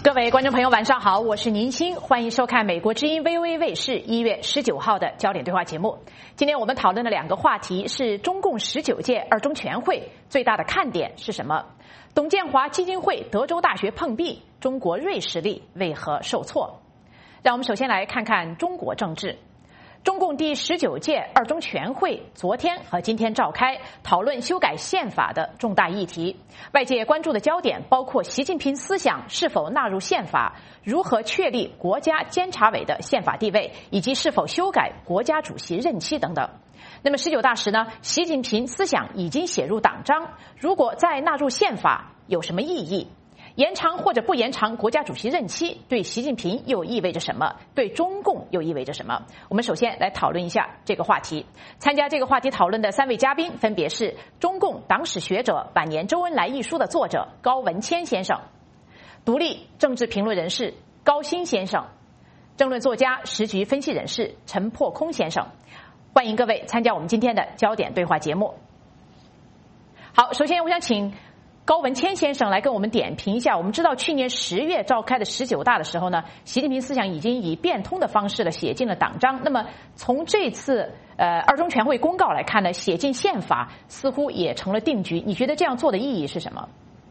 各位观众朋友，晚上好，我是宁青，欢迎收看美国之音 VOA 卫视1月19号的焦点对话节目。今天我们讨论的两个话题是中共19届二中全会最大的看点是什么？董建华基金会德州大学碰壁，中国锐实力为何受挫？让我们首先来看看中国政治。中共第19届二中全会昨天和今天召开，讨论修改宪法的重大议题。外界关注的焦点包括习近平思想是否纳入宪法，如何确立国家监察委的宪法地位，以及是否修改国家主席任期等等。那么19大时呢，习近平思想已经写入党章，如果再纳入宪法有什么意义？延长或者不延长国家主席任期，对习近平又意味着什么？对中共又意味着什么？我们首先来讨论一下这个话题。参加这个话题讨论的3位嘉宾分别是中共党史学者《晚年周恩来》一书的作者高文谦先生，独立政治评论人士高鑫先生，政论作家、时局分析人士陈破空先生。欢迎各位参加我们今天的焦点对话节目。好，首先我想请高文谦先生来跟我们点评一下。我们知道去年10月召开的19大的时候呢，习近平思想已经以变通的方式了写进了党章。那么从这次二中全会公告来看呢，写进宪法似乎也成了定局。你觉得这样做的意义是什么？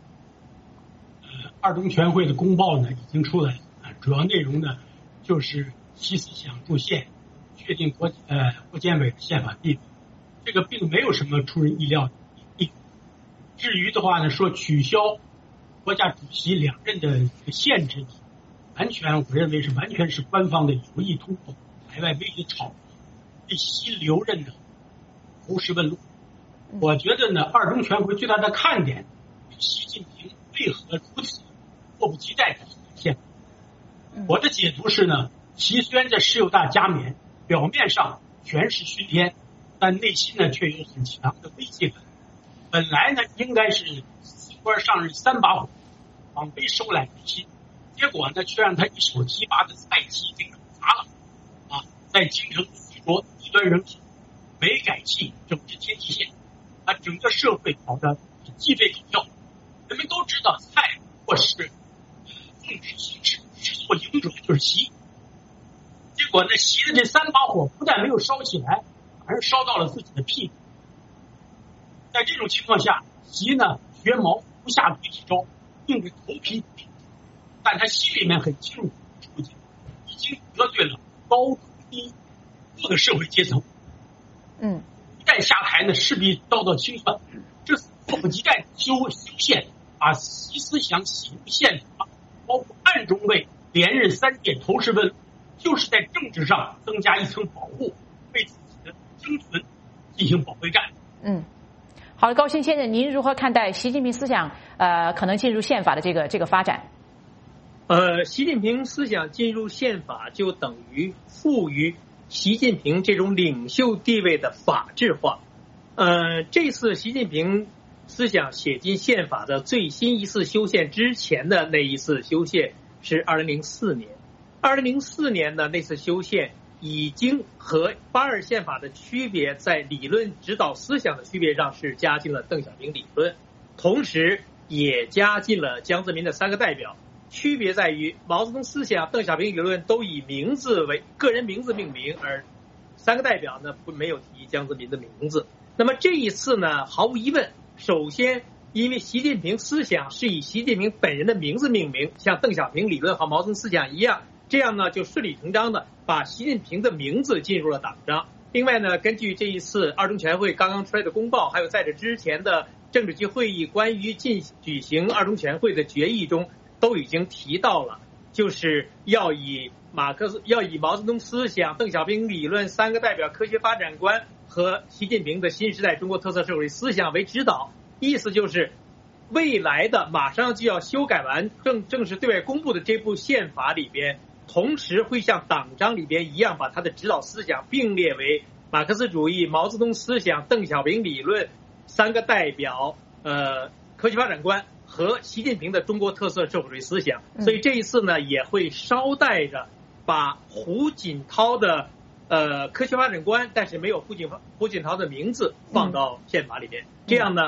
二中全会的公报呢已经出来了，主要内容呢就是习思想入宪，确定国监委的宪法地位，这个并没有什么出人意料的。至于的话呢，说取消国家主席2任的限制，我认为是完全是官方的有意突破，海外媒体炒作，对习留任的胡实问路。我觉得呢，二中全会最大的看点，习近平为何如此迫不及待的宪法。我的解读是呢，习虽然在19大加冕，表面上权势熏天，但内心呢却有很强的危机感。本来呢，应该是死官上任3把火，往回收揽民心，结果呢，却让他一手提拔的菜鸡给搞砸了，在京城许多极端人品，没改气政治天际线，整个社会搞得鸡飞狗跳。人们都知道菜或是政治形势始作俑者就是习，结果呢，习的这3把火不但没有烧起来，反而烧到了自己的屁股。在这种情况下，习呢学毛不下具体招，硬着头皮顶，但他心里面很清楚处境，已经得罪了高中低各个社会阶层。一旦下台呢，势必遭到清算。这迫不及待修宪，把习思想写入宪法，包括暗中为连任3届投石问，就是在政治上增加一层保护，为自己的生存进行保卫战。 好的，高鑫先生，您如何看待习近平思想可能进入宪法的这个发展？ 习近平思想进入宪法，就等于赋予习近平这种领袖地位的法制化。这次习近平思想写进宪法的最新一次修宪之前的那一次修宪是2004年。2004年的那次修宪已经和82宪法的区别，在理论指导思想的区别上是加进了邓小平理论，同时也加进了江泽民的3个代表。区别在于毛泽东思想、邓小平理论都以名字为个人名字命名，而3个代表呢没有提江泽民的名字。那么这一次呢，毫无疑问，首先因为习近平思想是以习近平本人的名字命名，像邓小平理论和毛泽东思想一样，这样呢就顺理成章的把习近平的名字进入了党章。另外呢，根据这一次二中全会刚刚出来的公报，还有在这之前的政治局会议关于举行二中全会的决议中，都已经提到了，就是要以毛泽东思想、邓小平理论、3个代表科学发展观和习近平的新时代中国特色社会思想为指导。意思就是未来的马上就要修改完正式对外公布的这部宪法里边，同时会像党章里边一样，把它的指导思想并列为马克思主义、毛泽东思想、邓小平理论、3个代表、科学发展观和习近平的中国特色社会主义思想。所以这一次呢，也会捎带着把胡锦涛的科学发展观，但是没有胡锦涛的名字放到宪法里边。这样呢，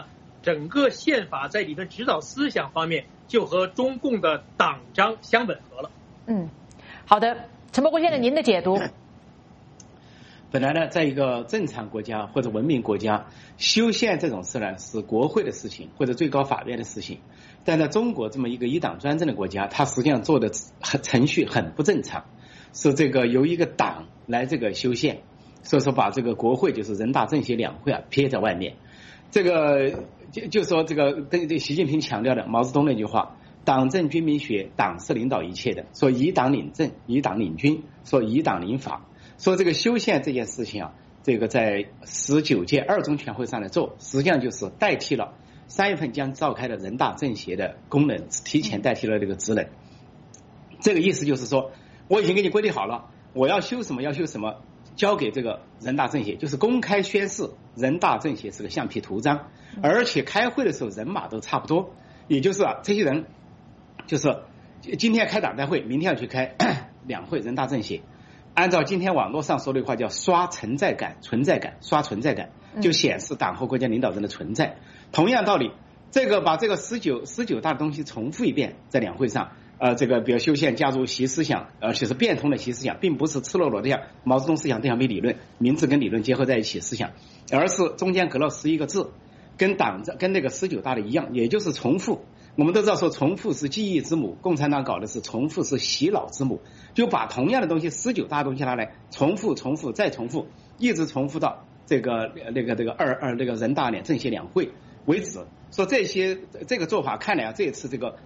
整个宪法在理论指导思想方面就和中共的党章相吻合了。 好的，陈伯公先生，您的解读。 本来呢，在一个正常国家或者文明国家，修宪这种事呢是国会的事情或者最高法院的事情，但在中国这么一个一党专政的国家，它实际上做的程序很不正常，是这个由一个党来这个修宪，所以说把这个国会就是人大政协两会撇在外面。这个就说这个对习近平强调的毛泽东那句话，党政军民学，党是领导一切的，说以党领政，以党领军，说以党领法。说这个修宪这件事情啊，这个在19届二中全会上来做，实际上就是代替了3月份将召开的人大政协的功能，提前代替了这个职能。这个意思就是说，我已经给你规定好了，我要修什么要修什么，交给这个人大政协，就是公开宣示人大政协是个橡皮图章，而且开会的时候人马都差不多，也就是这些人就是今天开党代会，明天要去开两会人大政协。按照今天网络上说的话叫刷存在感，刷存在感，就显示党和国家领导人的存在。同样道理，这个把这个19大的东西重复一遍，在两会上，这个比如修宪加入习思想，而且是变通的习思想，并不是赤裸裸的像毛泽东思想这样没理论，名字跟理论结合在一起思想，而是中间隔了11个字，跟那个19大的一样，也就是重复。我们都知道说重复是记忆之母，共产党搞的是重复是洗脑之母，就把同样的东西19大东西拿来重复再重复，一直重复到这个人大政协两会为止。说这个做法看来啊，这一次这个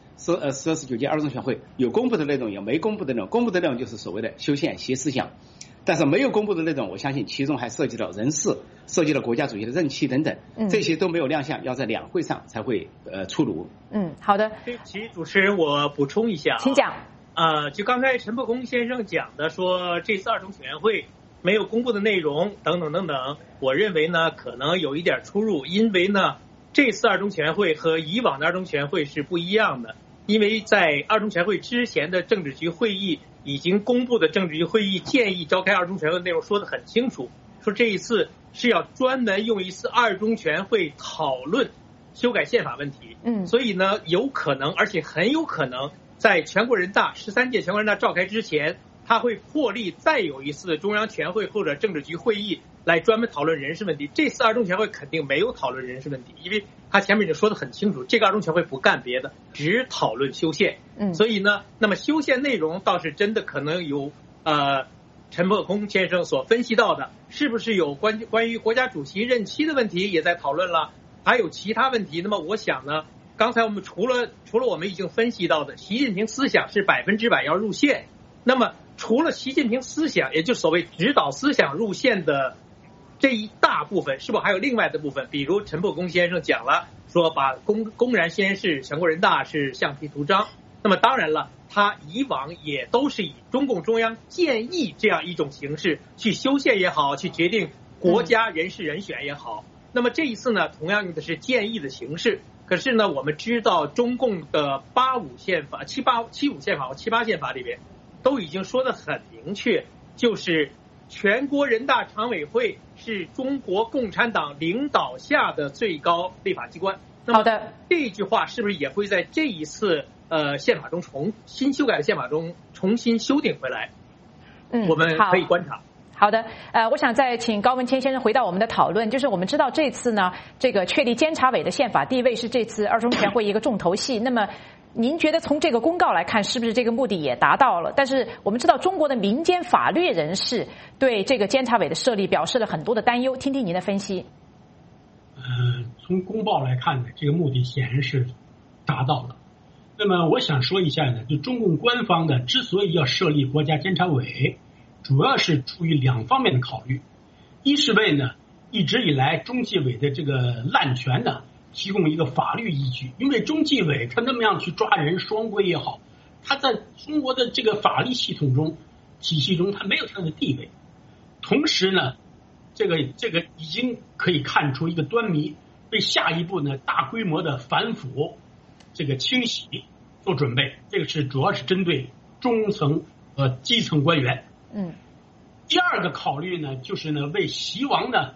19届二中全会有公布的内容，有没公布的内容，公布的内容就是所谓的修宪习思想，但是没有公布的内容，我相信其中还涉及到人事，涉及到国家主席的任期等等，这些都没有亮相，要在两会上才会出炉。 好的。 对不起，主持人，我补充一下， 请讲。 就刚才陈伯公先生讲的，说这次二中全会没有公布的内容等等等等，我认为呢可能有一点出入，因为呢这次二中全会和以往的二中全会是不一样的，因为在二中全会之前的政治局会议已经公布的政治局会议建议召开二中全会的内容说得很清楚，说这一次是要专门用一次二中全会讨论修改宪法问题。所以呢有可能，而且很有可能在全国人大13届全国人大召开之前，他会破例再有一次中央全会或者政治局会议来专门讨论人事问题。这次二中全会肯定没有讨论人事问题，因为他前面已经说得很清楚，这个二中全会不干别的，只讨论修宪。所以呢，那么修宪内容倒是真的可能有陈伯公先生所分析到的，是不是有关于国家主席任期的问题也在讨论了，还有其他问题。那么我想呢，刚才我们除了我们已经分析到的习近平思想是100%要入宪，那么除了习近平思想，也就是所谓指导思想入宪的这一大部分，是不是还有另外的部分？比如陈伯公先生讲了，说把公然宣示全国人大是橡皮图章。那么当然了，他以往也都是以中共中央建议这样一种形式去修宪也好，去决定国家人事人选也好。那么这一次呢，同样用的是建议的形式。可是呢，我们知道中共的85宪法、75宪法和78宪法里边都已经说得很明确，就是全国人大常委会是中国共产党领导下的最高立法机关。 好的， 这句话是不是也会在这一次宪法中新修改的宪法中重新修订回来？我们可以观察。 好的，我想再请高文谦先生回到我们的讨论，就是我们知道这次呢，这个确立监察委的宪法地位是这次二中全会一个重头戏。那么您觉得从这个公告来看，是不是这个目的也达到了？但是我们知道中国的民间法律人士对这个监察委的设立表示了很多的担忧，听听您的分析。 从公报来看呢，这个目的显然是达到了。那么我想说一下呢，就中共官方呢之所以要设立国家监察委，主要是出于2方面的考虑。一是为呢一直以来中纪委的这个滥权呢提供一个法律依据，因为中纪委他那么样去抓人双规也好，他在中国的这个法律系统中体系中他没有他的地位。同时呢这个已经可以看出一个端倪，为下一步呢大规模的反腐这个清洗做准备。这个是主要是针对中层和基层官员。第二个考虑呢，就是呢为习王呢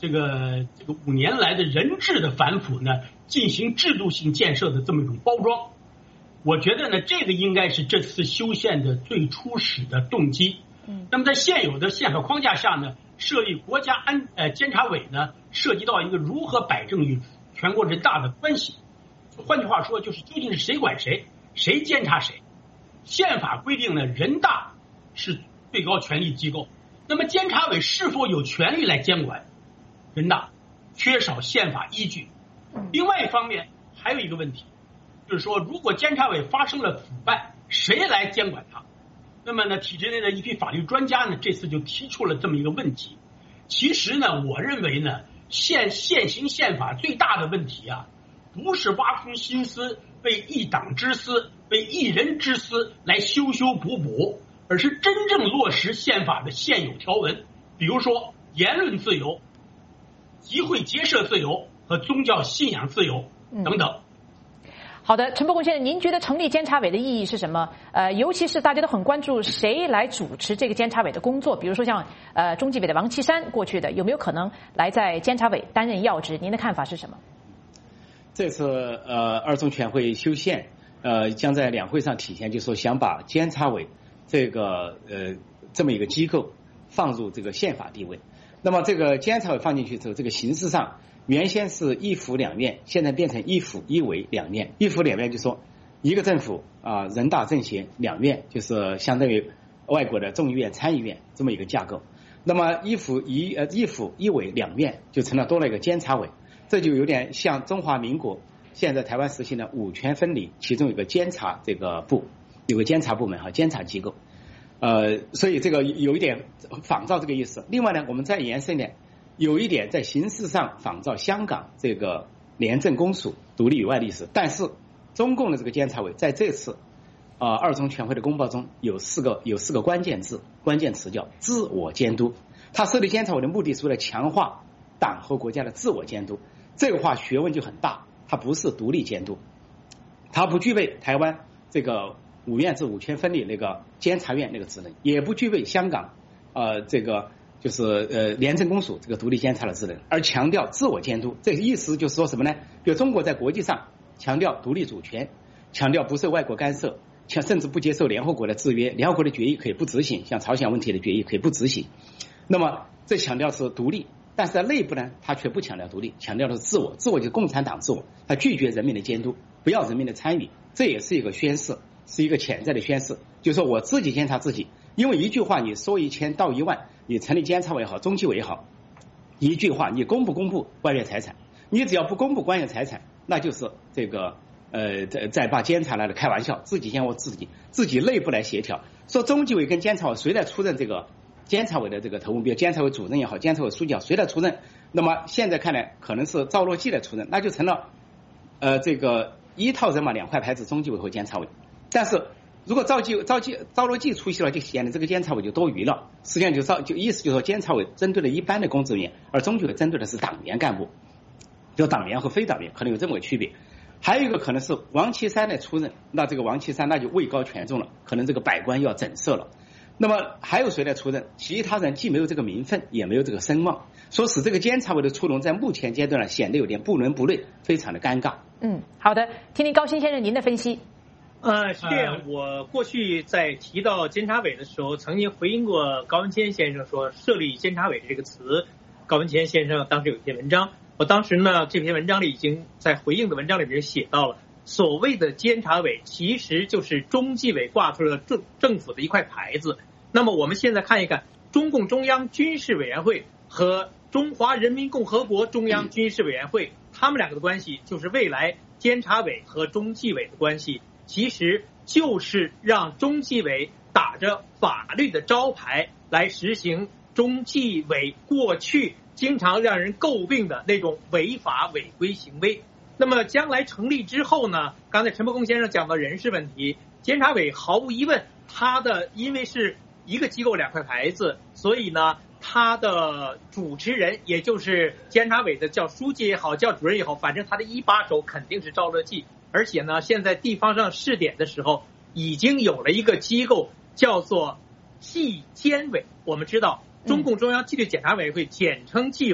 这个5年来的人治的反腐呢，进行制度性建设的这么一种包装。我觉得呢，这个应该是这次修宪的最初始的动机。那么在现有的宪法框架下呢，设立国家监察委呢，涉及到一个如何摆正与全国人大的关系。换句话说，就是究竟是谁管谁，谁监察谁。宪法规定呢，人大是最高权力机构，那么监察委是否有权利来监管人大，缺少宪法依据。另外一方面还有一个问题，就是说如果监察委发生了腐败，谁来监管它？那么呢，体制内的一批法律专家呢，这次就提出了这么一个问题。其实呢，我认为呢，现行宪法最大的问题啊，不是挖空心思为一党之私、为一人之私来修补，而是真正落实宪法的现有条文，比如说言论自由、集会结社自由和宗教信仰自由等等。 好的，陈伯公先生，您觉得成立监察委的意义是什么？尤其是大家都很关注谁来主持这个监察委的工作，比如说像中纪委的王岐山过去的，有没有可能来在监察委担任要职？您的看法是什么？ 这次二中全会修宪，将在两会上体现，就是说想把监察委这个这么一个机构放入这个宪法地位。那么这个监察委放进去之后，这个形式上原先是一府两院，现在变成一府一委两院。一府两院就是说一个政府人大政协两院，就是相当于外国的众议院参议院这么一个架构。那么一府一委两院就成了多了一个监察委，这就有点像中华民国现在台湾实行的五权分离，其中有个监察这个部，有个监察部门和监察机构。所以这个有一点仿照这个意思。另外呢，我们再延伸一点，有一点在形式上仿照香港这个廉政公署独立于外历史，但是中共的这个监察委在这次二中全会的公报中有四个关键词叫自我监督。他设立监察委的目的是为了强化党和国家的自我监督，这个话学问就很大，它不是独立监督，它不具备台湾这个五院制五权分离那个监察院那个职能，也不具备香港这个就是廉政公署这个独立监察的职能，而强调自我监督。这个意思就是说什么呢？比如中国在国际上强调独立主权，强调不受外国干涉，甚至不接受联合国的制约，联合国的决议可以不执行，像朝鲜问题的决议可以不执行。那么这强调是独立，但是在内部呢，他却不强调独立，强调的是自我。自我就是共产党自我，他拒绝人民的监督，不要人民的参与，这也是一个宣示，是一个潜在的宣示，就是说我自己监察自己。因为一句话你说1000道1万，你成立监察委也好，中纪委也好，一句话你公布官员财产，你只要不公布官员财产，那就是这个在把监察来了开玩笑，自己监我自己内部来协调。说中纪委跟监察委谁来出任这个监察委的这个头目，比如监察委主任也好，监察委书记也好，谁来出任？那么现在看来可能是赵乐际来出任，那就成了这个一套人马两块牌子，中纪委和监察委。但是如果赵乐际出席了，就显得这个监察委就多余了。实际上就意思就是说，监察委针对了一般的公职人员，而中纪委针对的是党员干部，就党员和非党员可能有这么个区别。还有一个可能是王岐山来出任，那这个王岐山那就位高权重了，可能这个百官又要整设了。那么还有谁来出任？其他人既没有这个名分，也没有这个声望，所以使这个监察委的出笼在目前阶段呢，显得有点不伦不类，非常的尴尬。 好的，听听高鑫先生您的分析。 是这样，我过去在提到监察委的时候，曾经回应过高文谦先生说设立监察委这个词。高文谦先生当时有一篇文章，我当时呢这篇文章里已经在回应的文章里面写到了，所谓的监察委其实就是中纪委挂出了政府的一块牌子。那么我们现在看一看中共中央军事委员会和中华人民共和国中央军事委员会，他们两个的关系就是未来监察委和中纪委的关系，其实就是让中纪委打着法律的招牌来实行中纪委过去经常让人诟病的那种违法违规行为。那么将来成立之后呢，刚才陈伯公先生讲到人事问题，监察委毫无疑问他的因为是一个机构两块牌子，所以呢他的主持人也就是监察委的叫书记也好，叫主任也好，反正他的一把手肯定是赵乐际。而且呢，现在地方上试点的时候，已经有了一个机构叫做纪监委。我们知道，中共中央纪律检查委员会简称纪委，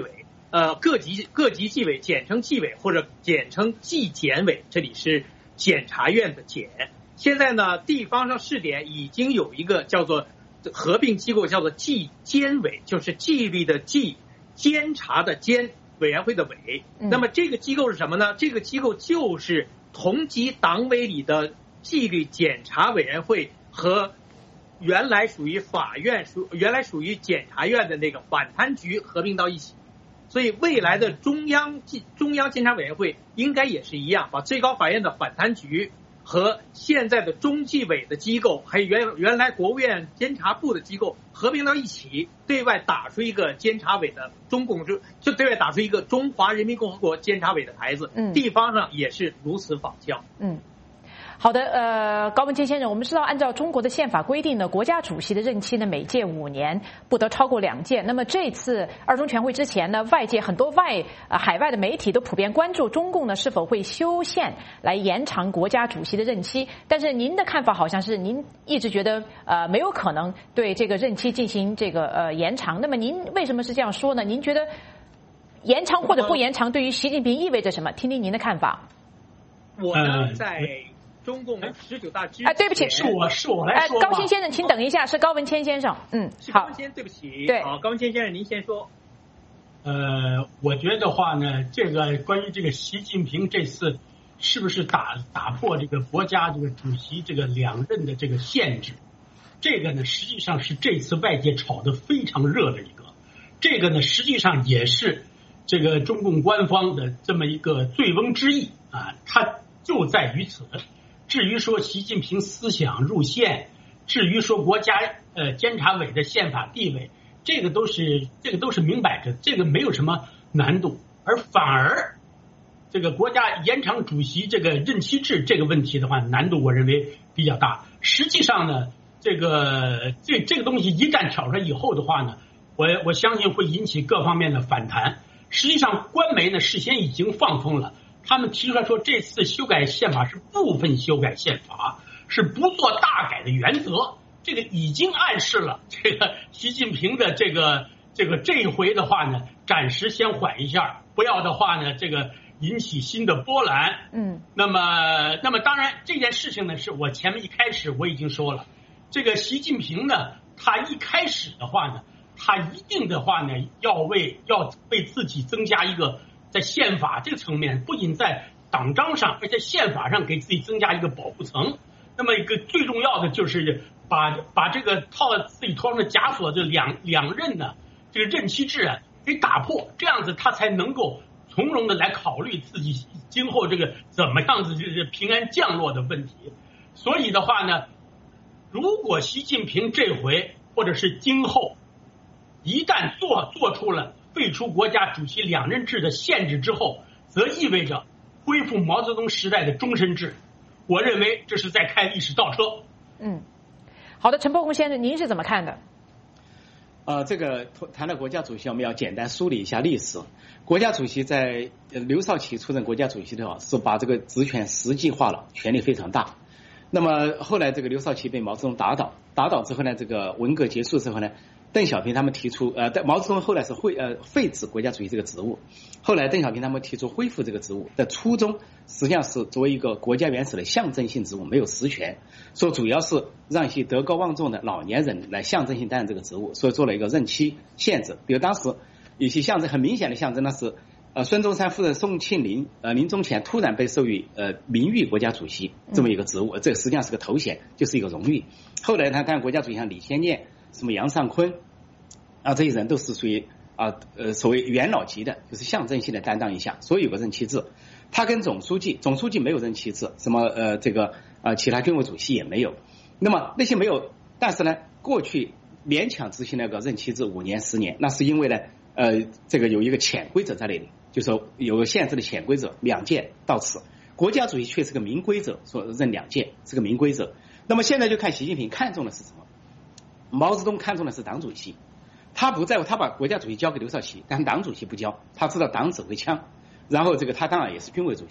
各级纪委简称纪委或者简称纪检委，这里是检察院的检。现在呢，地方上试点已经有一个叫做合并机构，叫做纪监委，就是纪律的纪，监察的监，委员会的委。那么这个机构是什么呢？这个机构就是同级党委里的纪律检查委员会和原来属于法院、原来属于检察院的那个反贪局合并到一起。所以未来的中央监察委员会应该也是一样，把最高法院的反贪局和现在的中纪委的机构，还有原来国务院监察部的机构合并到一起，对外打出一个监察委的就对外打出一个中华人民共和国监察委的牌子。地方上也是如此仿效。 好的，高文谦先生，我们知道，按照中国的宪法规定呢，国家主席的任期呢每届5年，不得超过2届。那么这次二中全会之前呢，外界很多海外的媒体都普遍关注中共呢是否会修宪来延长国家主席的任期。但是您的看法好像是您一直觉得没有可能对这个任期进行这个延长。那么您为什么是这样说呢？您觉得延长或者不延长对于习近平意味着什么？听听您的看法。 我呢在中共19大之前， 对不起， 是我来说。 高鑫先生，请等一下，是高文谦先生。 是高文谦，对不起。 对， 好，高文谦先生，您先说。 我觉得话呢，这个关于这个习近平这次是不是打破这个国家这个主席这个2任的这个限制，这个呢实际上是这次外界炒得非常热的一个，这个呢实际上也是这个中共官方的这么一个醉翁之意啊，它就在于此。至于说习近平思想入宪，至于说国家监察委的宪法地位，这个都是明摆着，这个没有什么难度。而反而这个国家延长主席这个任期制这个问题的话，难度我认为比较大。实际上呢，这个东西一旦挑出来以后的话呢，我相信会引起各方面的反弹。实际上官媒呢事先已经放风了。他们提出来说，这次修改宪法是部分修改宪法，是不做大改的原则。这个已经暗示了这个习近平的这一回的话呢，暂时先缓一下，不要的话呢，这个引起新的波澜。那么当然这件事情呢，是我前面一开始我已经说了，这个习近平呢，他一开始的话呢，他一定的话呢，要为自己增加一个。在宪法这个层面，不仅在党章上，而且宪法上给自己增加一个保护层。那么一个最重要的就是把这个套在自己头上的枷锁，这两任呢这个任期制啊给打破，这样子他才能够从容的来考虑自己今后这个怎么样子就是平安降落的问题。所以的话呢，如果习近平这回或者是今后一旦做出了废除国家主席2任制的限制之后，则意味着恢复毛泽东时代的终身制。我认为这是在开历史倒车。 好的，陈伯宏先生，您是怎么看的？ 这个谈到国家主席，我们要简单梳理一下历史。国家主席在刘少奇出任国家主席的时候，是把这个职权实际化了，权力非常大。那么后来这个刘少奇被毛泽东打倒之后呢，这个文革结束之后呢，邓小平他们提出毛泽东后来是废止国家主席这个职务，后来邓小平他们提出恢复这个职务的初衷，实际上是作为一个国家元首的象征性职务，没有实权，说主要是让一些德高望重的老年人来象征性担任这个职务，所以做了一个任期限制。比如当时有些象征很明显的象征，那是孙中山夫人宋庆龄临终前突然被授予名誉国家主席这么一个职务，这个实际上是个头衔，就是一个荣誉。后来他看国家主席像李先念、什么杨尚昆这些人都是属于所谓元老级的，就是象征性的担当一下，所以有个任期制。他跟总书记没有任期制，什么其他军委主席也没有。那么那些没有，但是呢，过去勉强执行那个任期制5年10年，那是因为呢这个有一个潜规则在那里，就是说有个限制的潜规则，2届到此。国家主席却是个明规则，说任2届是个明规则。那么现在就看习近平看重的是什么？毛泽东看重的是党主席，他不在乎，他把国家主席交给刘少奇，但党主席不交，他知道党指挥枪。然后他当然也是军委主席，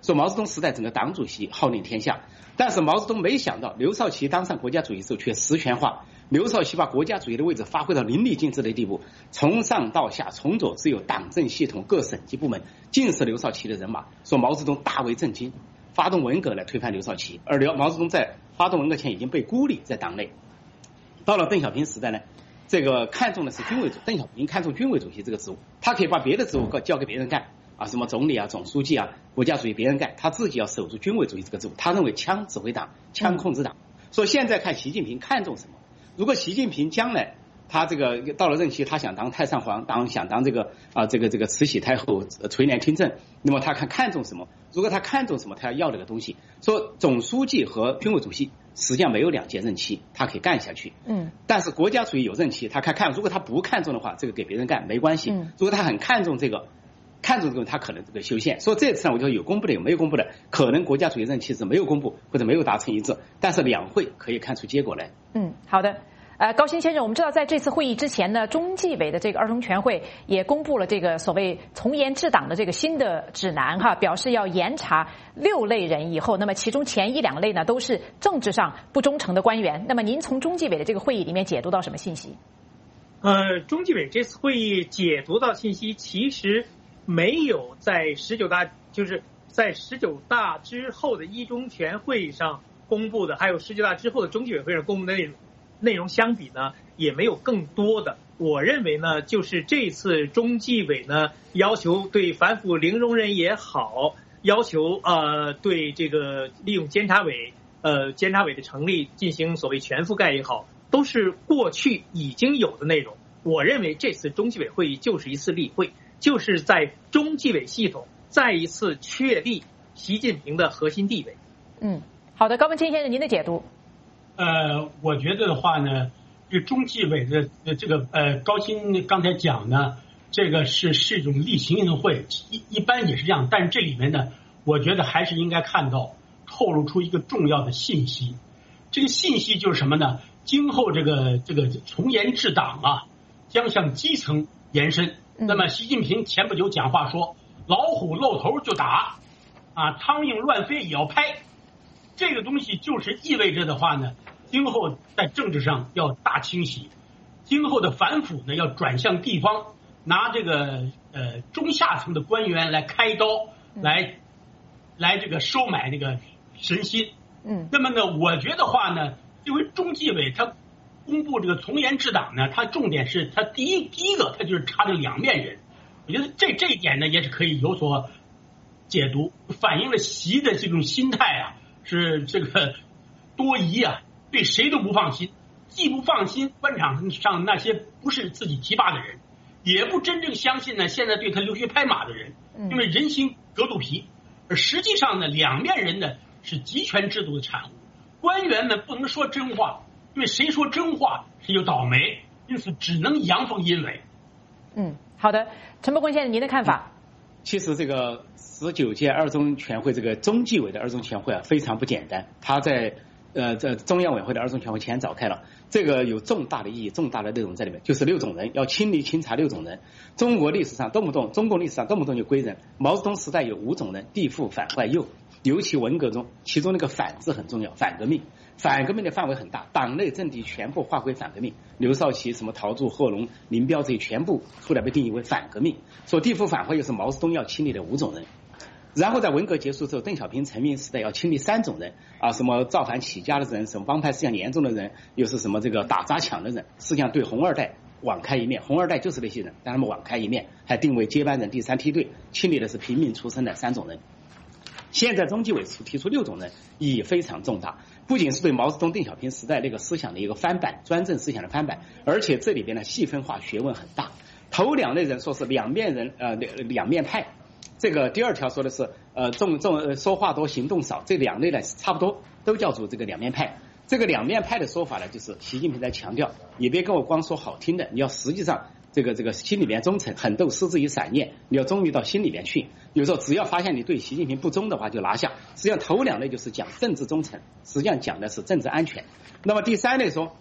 说毛泽东时代整个党主席号令天下，但是毛泽东没想到刘少奇当上国家主席时候却实权化，刘少奇把国家主席的位置发挥到淋漓尽致的地步，从上到下从左至右党政系统各省级部门尽是刘少奇的人马，说毛泽东大为震惊，发动文革来推翻刘少奇，而毛泽东在发动文革前已经被孤立在党内。到了邓小平时代呢，这个看重的是军委主席，邓小平看重军委主席这个职务，他可以把别的职务交给别人干啊，什么总理啊、总书记啊、国家主席别人干，他自己要守住军委主席这个职务。他认为枪指挥党，枪控制党。所以现在看习近平看重什么？如果习近平将来他这个到了任期，他想当太上皇，想当这个慈禧太后垂帘听政，那么他看重什么？如果他看重什么，他要这个东西。说总书记和军委主席实际上没有2届任期，他可以干下去。但是国家主席有任期，他看，如果他不看重的话，这个给别人干没关系。如果他很看重这个，他可能这个修宪。所以这次呢，我就有公布的有没有公布的，可能国家主席任期是没有公布或者没有达成一致，但是两会可以看出结果来。 好的。高新先生，我们知道在这次会议之前呢，中纪委的这个儿童全会也公布了这个所谓从严治党的这个新的指南表示要严查6类人以后，那么其中前1、2类呢都是政治上不忠诚的官员。那么您从中纪委的这个会议里面解读到什么信息？ 中纪委这次会议解读到信息，其实没有在19大，就是在19大之后的一中全会上公布的，还有19大之后的中纪委会上公布的内容相比呢，也没有更多的。我认为呢，就是这次中纪委呢要求对反腐零容忍也好，要求对这个利用监察委的成立进行所谓全覆盖也好，都是过去已经有的内容。我认为这次中纪委会议就是一次例会，就是在中纪委系统再一次确立习近平的核心地位。 好的，高文清先生，您的解读。 我觉得的话呢，这中纪委的这个高新刚才讲呢，这个是一种例行性的会，一般也是这样，但是这里面呢，我觉得还是应该看到透露出一个重要的信息。这个信息就是什么呢？今后这个从严治党将向基层延伸。那么习近平前不久讲话说，老虎露头就打苍蝇乱飞也要拍。这个东西就是意味着的话呢，今后在政治上要大清洗，今后的反腐呢要转向地方，拿这个中下层的官员来开刀，来这个收买那个神心。那么呢，我觉得话呢，因为中纪委他公布这个从严治党呢，它重点是它第一个，它就是查这2面人。我觉得这一点呢也是可以有所解读，反映了习的这种心态是这个多疑对谁都不放心，既不放心官场上那些不是自己提拔的人，也不真正相信呢现在对他溜须拍马的人，因为人心隔肚皮。而实际上呢，2面人呢是集权制度的产物，官员们不能说真话，因为谁说真话谁就倒霉，因此只能阳奉阴违。 好的，陈伯坤先生，您的看法？ 其实这个19届二中全会，这个中纪委的二中全会非常不简单，他在中央委员会的二中全会前召开了，这个有重大的意义、重大的内容在里面，就是6种人，要清理清查6种人。中国历史上中共历史上动不动就归人，毛泽东时代有5种人：地富反坏右，尤其文革中，其中那个反字很重要，反革命的范围很大，党内政敌全部划归反革命，刘少奇、什么陶铸、贺龙、林彪这些全部后来被定义为反革命。说地富反坏右是毛泽东要清理的5种人。然后在文革结束之后，邓小平成名时代要清理3种人什么造反起家的人，什么帮派思想严重的人，又是什么这个打砸抢的人，实际上对红二代网开一面，红二代就是那些人，让他们网开一面，还定为接班人第3梯队，清理的是平民出身的3种人。现在中纪委提出6种人，意义非常重大，不仅是对毛泽东、邓小平时代那个思想的一个翻版，专政思想的翻版，而且这里边的细分化学问很大。头2类人说是2面人，2面派。这个第2条说的是说话多行动少，这2类呢差不多都叫做这个2面派。这个2面派的说法呢，就是习近平在强调，你别跟我光说好听的，你要实际上这个心里面忠诚，狠斗失之以散念，你要忠于到心里面去。有时候只要发现你对习近平不忠的话就拿下。实际上头2类就是讲政治忠诚，实际上讲的是政治安全。那么第3类说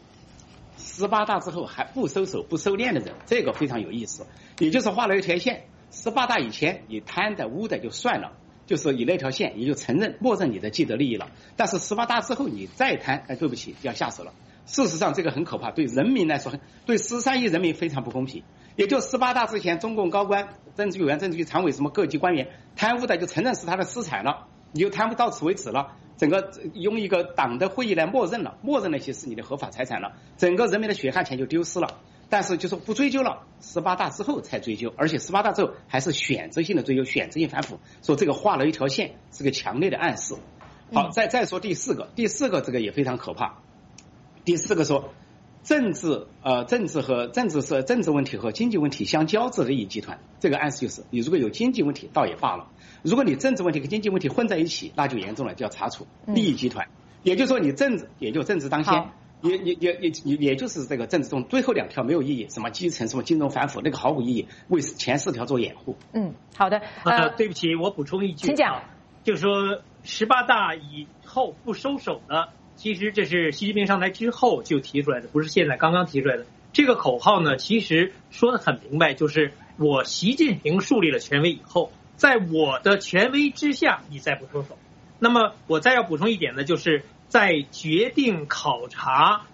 18大之后还不收手不收敛的人，这个非常有意思，也就是画了一条线。18大以前你贪的污的就算了， 就是以那条线，也就默认你的既得利益了。但是18大之后你再谈，对不起，要下手了。事实上这个很可怕，对人民来说，对13亿人民非常不公平。也就18大之前，中共高官、政治委员、政治局常委什么各级官员贪污的就承认是他的私财了，你就贪污到此为止了。整个用一个党的会议来默认那些是你的合法财产了，整个人民的血汗钱就丢失了。但是就说不追究了，18大之后才追究，而且18大之后还是选择性的追究，选择性反腐，说这个画了一条线，是个强烈的暗示。好，再说第四个这个也非常可怕。第四个说政治问题和经济问题相交织的利益集团，这个暗示就是你如果有经济问题倒也罢了，如果你政治问题和经济问题混在一起，那就严重了，就要查处利益集团。也就是说你政治当先，也就是这个政治中最后2条没有意义，什么基层什么金融反腐，那个毫无意义，为前4条做掩护。 好的。 对不起，我补充一句， 请讲。 就是说18大以后不收手的，其实这是习近平上台之后就提出来的，不是现在刚刚提出来的。这个口号呢，其实说得很明白，就是我习近平树立了权威以后，在我的权威之下，你再不收手。那么我再要补充一点呢，就是在决定考察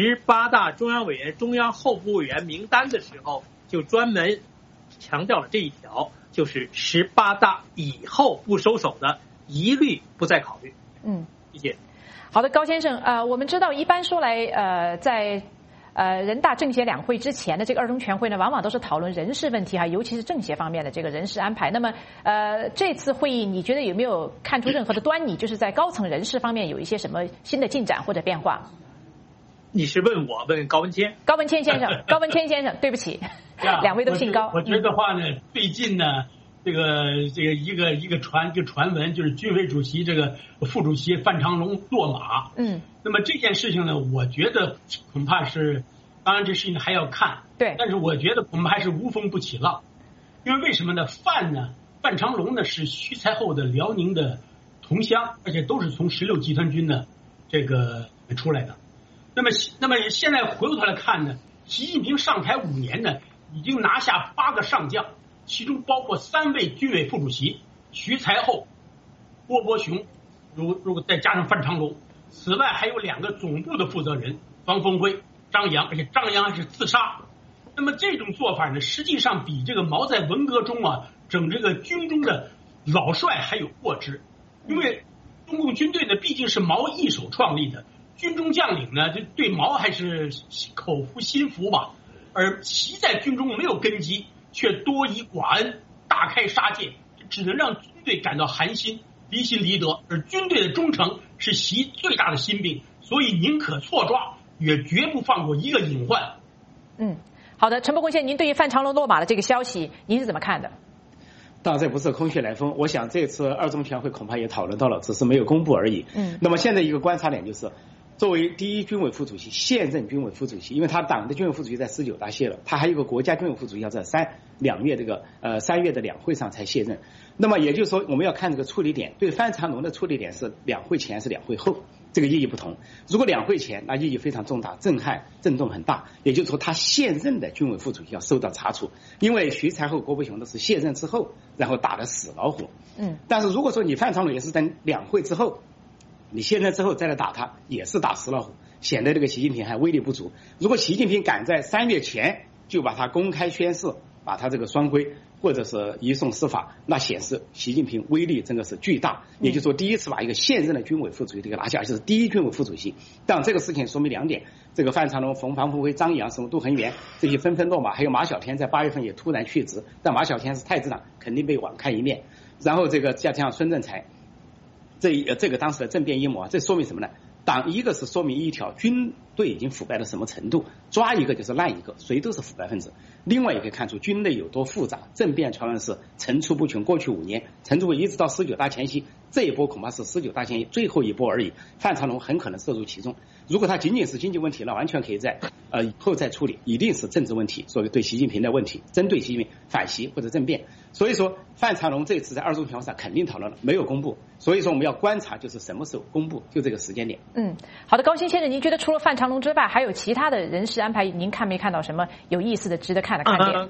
18大中央委员、中央候补委员名单的时候，就专门强调了这一条，就是18大以后不收手的，一律不再考虑。谢谢。 好的，高先生，我们知道一般说来，在人大政协两会之前的这个二中全会呢，往往都是讨论人事问题尤其是政协方面的这个人事安排。那么这次会议你觉得有没有看出任何的端倪，就是在高层人事方面有一些什么新的进展或者变化？ 你是问我问高文谦？ 高文谦先生，高文谦先生，对不起，两位都姓高。 我觉得话呢，最近呢，这个一个传闻，就是军委主席这个副主席范长龙落马。那么这件事情呢，我觉得恐怕是，当然这事情还要看。 对。 但是我觉得恐怕还是无风不起浪，因为为什么呢？范长龙呢是徐才厚的辽宁的同乡，而且都是从16集团军的这个出来的。那么现在回过头来看呢，习近平上台5年呢，已经拿下8个上将，其中包括3位军委副主席徐才厚、郭伯雄，如果再加上范长龙，此外还有2个总部的负责人方峰辉、张扬，而且张扬还是自杀。那么这种做法呢，实际上比这个毛在文革中整这个军中的老帅还有过之，因为中共军队呢毕竟是毛一手创立的。军中将领呢，就对毛还是口服心服吧，而习在军中没有根基，却多以寡恩，大开杀戒，只能让军队感到寒心，离心离德。而军队的忠诚是习最大的心病，所以宁可错抓，也绝不放过一个隐患。 好的，陈伯公先生，您对于范长龙落马的这个消息，您是怎么看的？ 当然这不是空穴来风，我想这次二中全会恐怕也讨论到了，只是没有公布而已。那么现在一个观察点就是，作为第一军委副主席，现任军委副主席，因为他党的军委副主席在19大卸了，他还有个国家军委副主席要在3月的两会上才卸任。那么也就是说，我们要看这个处理点，对范长龙的处理点是两会前是两会后，这个意义不同。如果两会前，那意义非常重大，震动很大。也就是说，他现任的军委副主席要受到查处，因为徐才厚、郭伯雄的是卸任之后，然后打的死老虎。但是如果说你范长龙也是等两会之后，你现在之后再来打他，也是打死老虎，显得这个习近平还威力不足。如果习近平赶在3月前就把他公开宣誓，把他这个双规或者是移送司法，那显示习近平威力真的是巨大。也就是说，第一次把一个现任的军委副主席这个拿下，而且是第一军委副主席。但这个事情说明2点：这个范长龙、方峰辉、张扬、什么杜恒元这些纷纷落马，还有马小天在8月份也突然去职，但马小天是太子党，肯定被网开一面。然后这个加上孙政才。这个当时的政变阴谋这说明什么呢？一个是说明一条，军队已经腐败到什么程度，抓一个就是烂一个，谁都是腐败分子。另外也可以看出军内有多复杂，政变传闻是层出不穷。过去5年，层出一直到19大前夕，这一波恐怕是19大前夕最后一波而已。范长龙很可能涉入其中。如果他仅仅是经济问题，那完全可以在以后再处理，一定是政治问题，所谓对习近平的问题，针对习近平反习或者政变。所以说范长龙这次在二中全会上肯定讨论了，没有公布。所以说我们要观察，就是什么时候公布，就这个时间点。 好的，高新先生，您觉得除了范长龙之外，还有其他的人事安排，您看没看到什么有意思的、值得看的看点？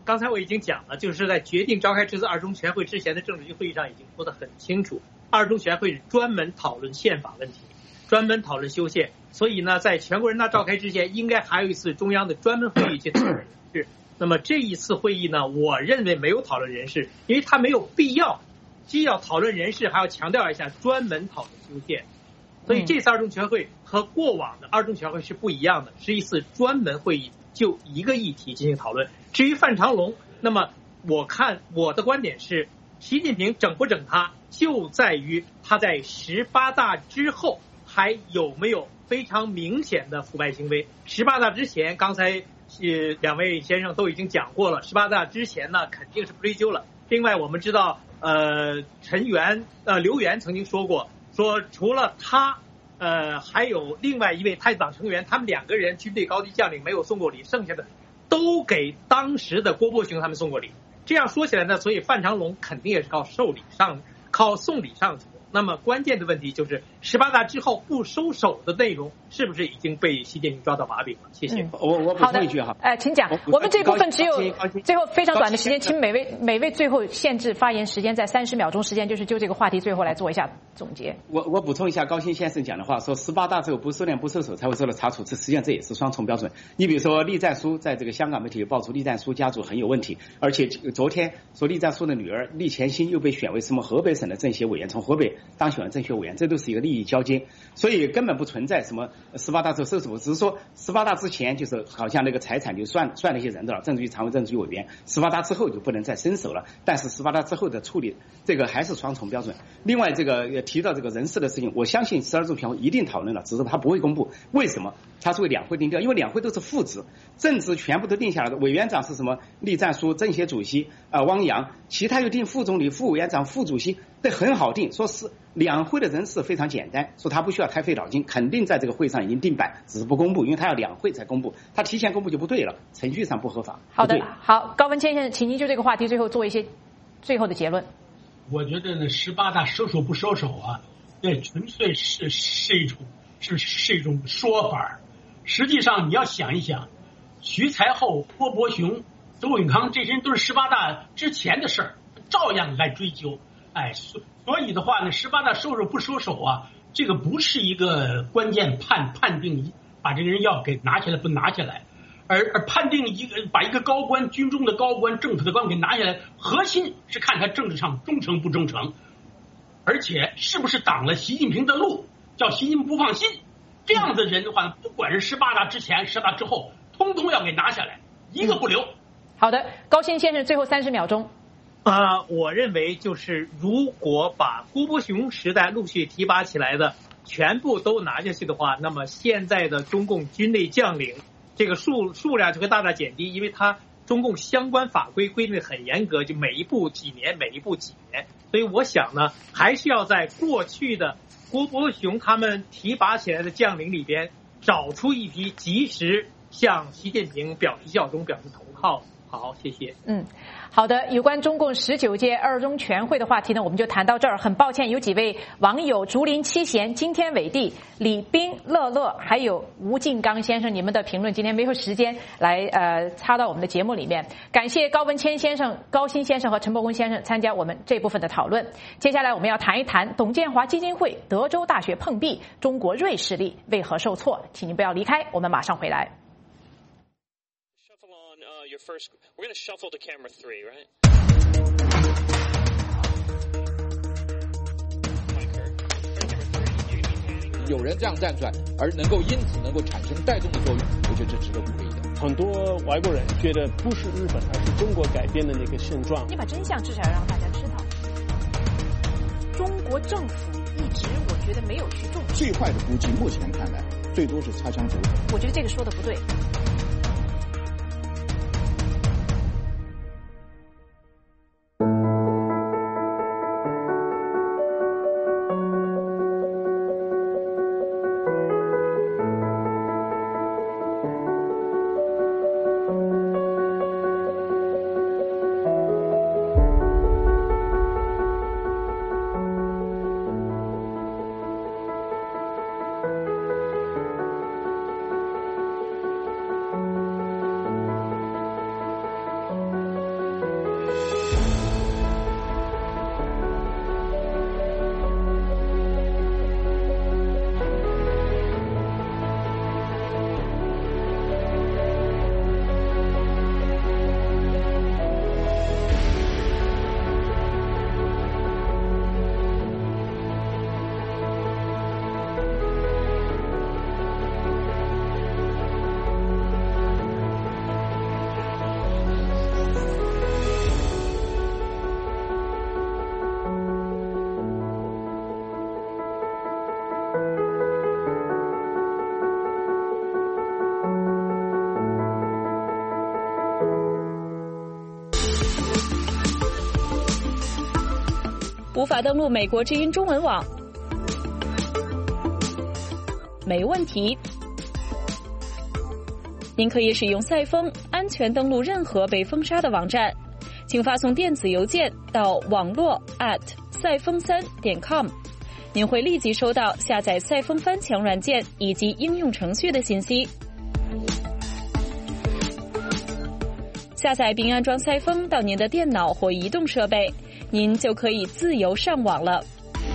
刚才我已经讲了，就是在决定召开这次二中全会之前的政治局会议上已经说得很清楚，二中全会是专门讨论宪法问题，专门讨论修宪，所以呢，在全国人大召开之前，应该还有一次中央的专门会议去讨论人事。那么这一次会议呢，我认为没有讨论人事，因为它没有必要，既要讨论人事，还要强调一下专门讨论修宪。所以这次二中全会和过往的二中全会是不一样的，是一次专门会议，就一个议题进行讨论。至于范长龙，那么我的观点是，习近平整不整他，就在于他在18大之后还有没有非常明显的腐败行为。18大之前，刚才两位先生都已经讲过了，18大之前呢肯定是不追究了。另外我们知道，刘源曾经说过，说除了他，还有另外一位太子党成员，他们两个人军队高级将领没有送过礼，剩下的都给当时的郭伯雄他们送过礼。这样说起来呢，所以范长龙肯定也是靠送礼上去的。那么关键的问题就是18大之后不收手的内容是不是已经被习近平抓到把柄了？谢谢。 我补充一句哈， 请讲。我们这部分只有最后非常短的时间，请每位最后限制发言时间在30秒钟时间，就是就这个话题最后来做一下总结。 我补充一下高新先生讲的话，说18大之后不收敛不收手才会受到查处，实际上这也是双重标准。你比如说栗战书，在这个香港媒体爆出栗战书家族很有问题，而且昨天说栗战书的女儿栗乾欣又被选为什么河北省的政协委员，从河北当选了政协委员，这都是一个利益交接，所以根本不存在什么18大之后收手，只是说18大之前就是好像那个财产就算那些人的了，政治局常委、政治局委员，18大之后就不能再伸手了。但是18大之后的处理，这个还是双重标准。另外，这个提到这个人事的事情，我相信12中全会一定讨论了，只是他不会公布。为什么？他是为两会定调，因为两会都是副职，政治全部都定下来的。委员长是什么？栗战书，政协主席汪洋，其他又定副总理、副委员长、副主席，这很好定。说是两会的人事非常简单，说他不需要太费脑筋，肯定在这个会上已经定板，只是不公布，因为他要两会才公布，他提前公布就不对了，程序上不合法。 好的，好，高文谦先生，请您就这个话题最后做一些最后的结论。 我觉得呢，18大收手不收手啊，这纯粹是一种说法。实际上你要想一想，徐才厚、郭伯雄、周永康这些人都是18大之前的事儿，照样来追究。所以的话呢，18大收手不收手啊，这个不是一个关键判定把这个人要给拿下来不拿下来，而判定把一个高官、军中的高官、政府的高官给拿下来，核心是看他政治上忠诚不忠诚，而且是不是挡了习近平的路，叫习近平不放心。这样的人的话，不管是18大之前、18大之后，通通要给拿下来，一个不留。 好的，高新先生，最后30秒钟。 我认为就是如果把郭伯雄时代陆续提拔起来的全部都拿下去的话，那么现在的中共军内将领这个数量就会大大减低，因为他中共相关法规规定很严格，就每一步几年，每一步几年。所以我想呢，还是要在过去的郭伯雄他们提拔起来的将领里边找出一批及时向习近平表示效忠、表示投靠。好，谢谢。 好的，有关中共19届二中全会的话题呢，我们就谈到这儿。很抱歉，有几位网友竹林七贤、今天伟地、李斌、乐乐，还有吴敬刚先生，你们的评论今天没有时间来插到我们的节目里面。感谢高文谦先生、高新先生和陈伯公先生参加我们这部分的讨论。接下来我们要谈一谈董建华基金会德州大学碰壁，中国瑞士力为何受挫？请您不要离开，我们马上回来。 Your first, we're going to shuffle to camera 3, right? 有人这样站出来，而因此能够产生带动的作用，我觉得这值得鼓励的。 很多外国人觉得不是日本，而是中国改变的那个现状。 你把真相至少要让大家知道。中国政府一直，我觉得没有去重视。 最坏的估计，目前看来，最多是擦枪走火。 我觉得这个说的不对。 无法登录美国之音中文网？没问题，您可以使用赛风安全登录任何被封杀的网站，请发送电子邮件到网络赛风3.com， 您会立即收到下载赛风翻墙软件以及应用程序的信息。下载并安装赛风到您的电脑或移动设备，您就可以自由上网了。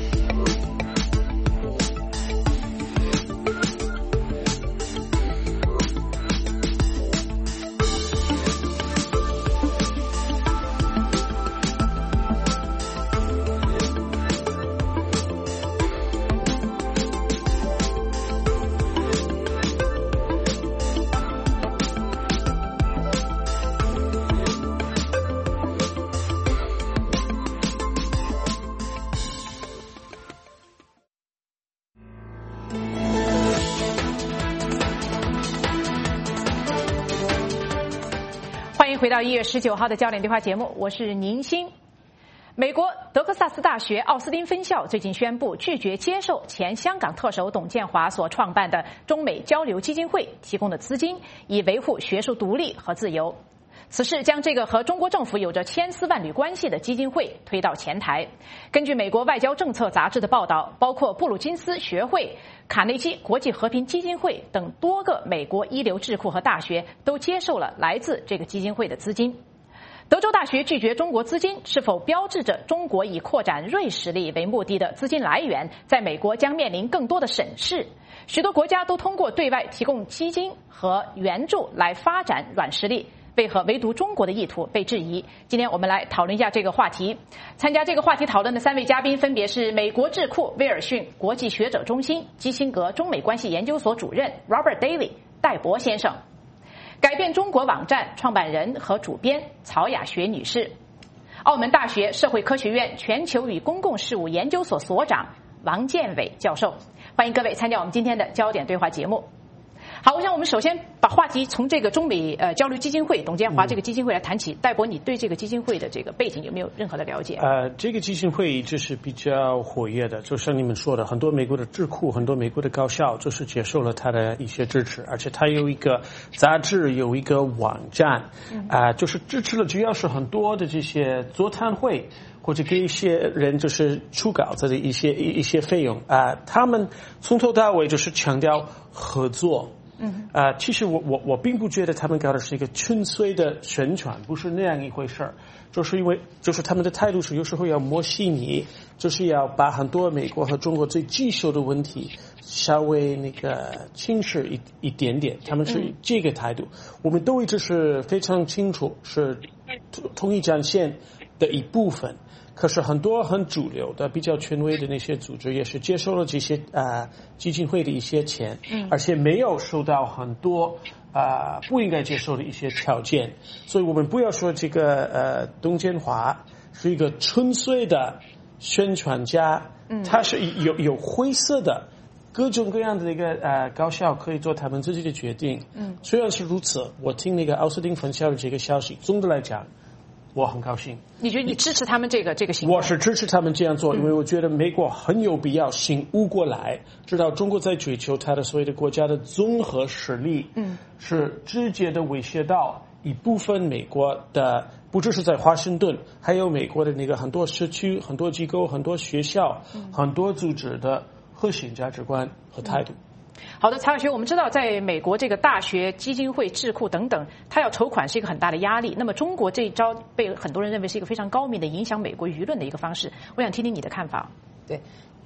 欢迎回到1月19号的焦点对话节目，我是宁欣。美国德克萨斯大学奥斯汀分校最近宣布拒绝接受前香港特首董建华所创办的中美交流基金会提供的资金，以维护学术独立和自由。此事将这个和中国政府有着千丝万缕关系的基金会推到前台。根据美国外交政策杂志的报道，包括布鲁金斯学会、卡内基国际和平基金会等多个美国一流智库和大学都接受了来自这个基金会的资金。德州大学拒绝中国资金，是否标志着中国以扩展锐实力为目的的资金来源在美国将面临更多的审视？许多国家都通过对外提供基金和援助来发展软实力，为何唯独中国的意图被质疑？今天我们来讨论一下这个话题。参加这个话题讨论的3位嘉宾分别是美国智库威尔逊国际学者中心基辛格中美关系研究所主任 Robert Daly 戴博先生，改变中国网站创办人和主编曹雅学女士，澳门大学社会科学院全球与公共事务研究所所长王建伟教授。欢迎各位参加我们今天的焦点对话节目。好，我想我们首先把话题从这个中美交流基金会董建华这个基金会来谈起。戴博，你对这个基金会的这个背景有没有任何的了解？ 这个基金会就是比较活跃的，就像你们说的，很多美国的智库、很多美国的高校就是接受了他的一些支持，而且他有一个杂志，有一个网站，就是支持了，主要是很多的这些座谈会。或者给一些人就是出稿子的一些费用他们从头到尾就是强调合作。其实我并不觉得他们搞的是一个纯粹的宣传，不是那样一回事儿，就是因为就是他们的态度是有时候要模细你，就是要把很多美国和中国最棘手的问题稍微那个轻视一点点，他们是这个态度。我们都一直是非常清楚是统一战线的一部分。可是很多很主流的比较权威的那些组织也是接受了这些基金会的一些钱，而且没有受到很多不应该接受的一些条件。所以我们不要说这个董建华是一个纯粹的宣传家，他是有灰色的各种各样的一个高校可以做他们自己的决定。虽然是如此，我听那个奥斯汀分校的这个消息，总的来讲我很高兴。 你觉得你支持他们这个行动？我是支持他们这样做，因为我觉得美国很有必要醒悟过来，知道中国在追求它的所谓的国家的综合实力，是直接的威胁到一部分美国的，不只是在华盛顿，还有美国的那个很多社区、很多机构、很多学校、很多组织的核心价值观和态度。 好的，曹雅学，我们知道在美国这个大学、基金会、智库等等，它要筹款是一个很大的压力。那么中国这一招被很多人认为是一个非常高明的影响美国舆论的一个方式。我想听听你的看法。 对，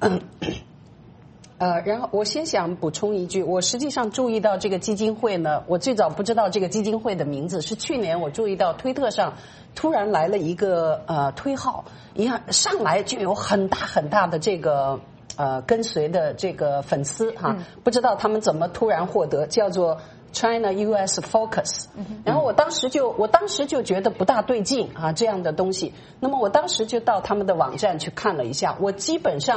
然后我先想补充一句，我实际上注意到这个基金会呢，我最早不知道这个基金会的名字，是去年我注意到推特上突然来了一个推号，一样上来就有很大很大的这个跟随的这个粉丝不知道他们怎么突然获得，叫做 China US Focus。然后我当时就觉得不大对劲这样的东西。那么我当时就到他们的网站去看了一下，我基本上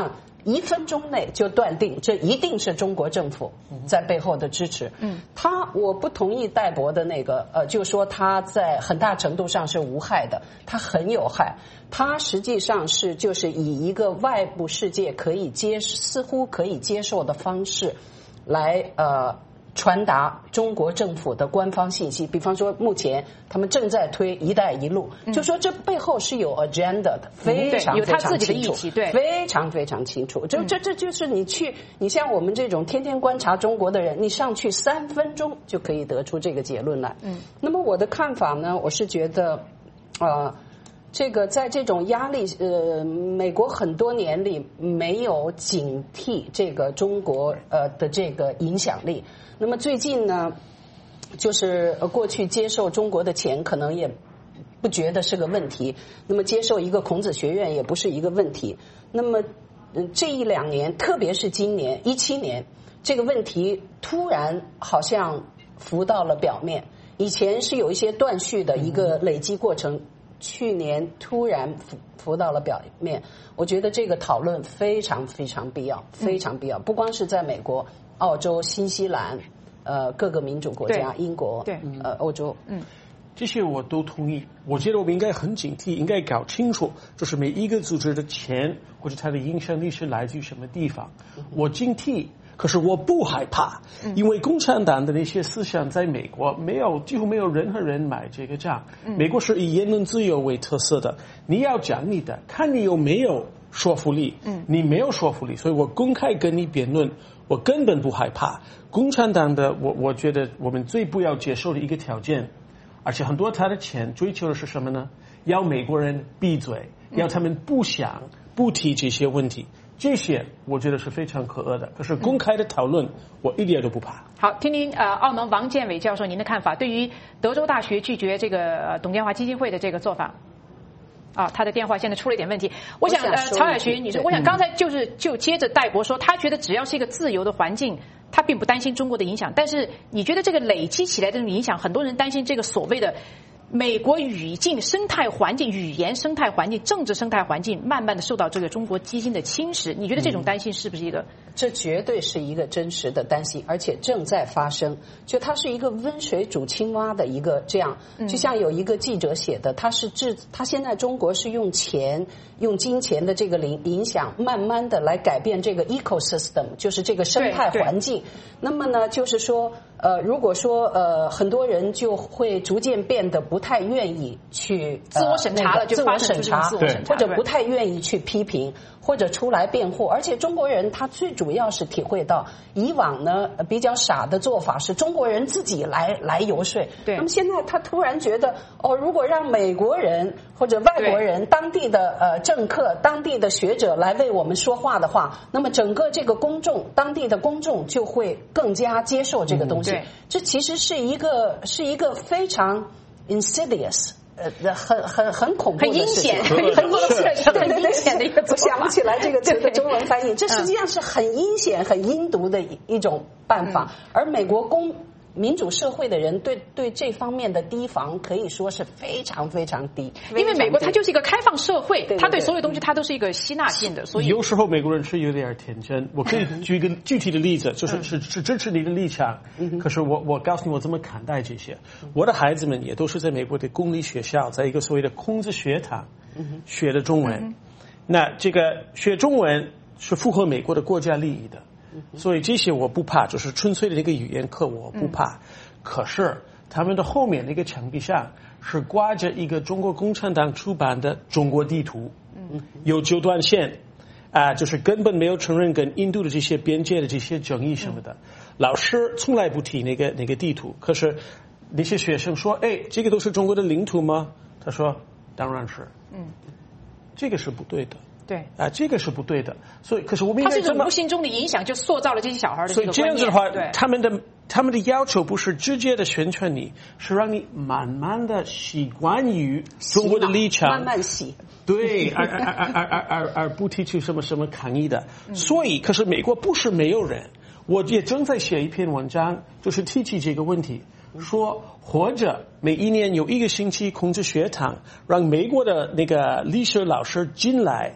1分钟内就断定这一定是中国政府在背后的支持。我不同意戴博的那个就说他在很大程度上是无害的，他很有害。他实际上是就是以一个外部世界似乎可以接受的方式来传达中国政府的官方信息，比方说目前他们正在推一带一路，就说这背后是有 agenda 的，非常非常清楚，非常非常清楚。这就是你像我们这种天天观察中国的人，你上去3分钟就可以得出这个结论来。那么我的看法呢，我是觉得这个在这种压力美国很多年里没有警惕这个中国的这个影响力。那么最近呢，就是过去接受中国的钱可能也不觉得是个问题，那么接受一个孔子学院也不是一个问题。那么这1、2年，特别是今年17年，这个问题突然好像浮到了表面，以前是有一些断续的一个累积过程，去年突然浮到了表面。我觉得这个讨论非常非常必要，非常必要。不光是在美国、澳洲、新西兰，各个民主国家，英国，欧洲， 这些我都同意。我觉得我们应该很警惕，应该搞清楚，就是每一个组织的钱或者它的影响力是来自于什么地方。我警惕，可是我不害怕，因为共产党的那些思想在美国几乎没有任何人买这个账。美国是以言论自由为特色的，你要讲你的，看你有没有说服力。你没有说服力，所以我公开跟你辩论，我根本不害怕。共产党的我觉得我们最不要接受的一个条件，而且很多他的钱追求的是什么呢？要美国人闭嘴，要他们不提这些问题。这些我觉得是非常可恶的，可是公开的讨论我一点都不怕。 好，听听澳门王建伟教授您的看法，对于德州大学拒绝这个董建华基金会的这个做法。他的电话现在出了一点问题。我想曹海群女士，我想刚才就接着戴博说，他觉得只要是一个自由的环境，他并不担心中国的影响。但是你觉得这个累积起来的这种影响，很多人担心这个所谓的美国语境、生态环境、语言生态环境、政治生态环境，慢慢的受到这个中国基金的侵蚀。你觉得这种担心是不是一个？ 这绝对是一个真实的担心，而且正在发生。就它是一个温水煮青蛙的一个这样，就像有一个记者写的，他现在中国是用金钱的这个影响，慢慢的来改变这个 ecosystem， 就是这个生态环境。那么呢，就是说如果说很多人就会逐渐变得不太愿意去自我审查了，就发生自我审查， 或者不太愿意去批评，或者出来辩护。而且中国人他最主要是体会到，以往呢比较傻的做法是中国人自己来游说。那么现在他突然觉得，如果让美国人或者外国人、当地的政客、当地的学者来为我们说话的话，那么整个这个当地的公众就会更加接受这个东西。这其实是一个非常 insidious， 很恐怖的事情，很阴险的一个。我想不起来这个词的中文翻译。这实际上是很阴险、很阴毒的一种办法。而美国民主社会的人对这方面的提防可以说是非常非常低， 因为美国它就是一个开放社会，它对所有东西它都是一个吸纳性的，所以有时候美国人是有点天真。我可以举一个具体的例子，是支持你的立场，可是我告诉你我怎么看待这些。我的孩子们也都是在美国的公立学校，在一个所谓的孔子学堂学的中文，那这个学中文是符合美国的国家利益的。所以这些我不怕，就是纯粹的那个语言课我不怕。可是他们的后面那个墙壁上是挂着一个中国共产党出版的中国地图，有9段线就是根本没有承认跟印度的这些边界的这些争议什么的。老师从来不提那个地图，可是那些学生说，这个都是中国的领土吗？他说当然是。这个是不对的。 对这个是不对的。所以可是我们应该这种无形中的影响就塑造了这些小孩的这个观念。 所以这样子的话，他们的要求不是直接的宣传你，是让你慢慢的习惯于中国的立场， 慢慢洗。 对，而不提出什么抗议的。所以可是美国不是没有人，我也正在写一篇文章，就是提起这个问题，说或者每一年有1个星期孔子学堂，让美国的那个历史老师进来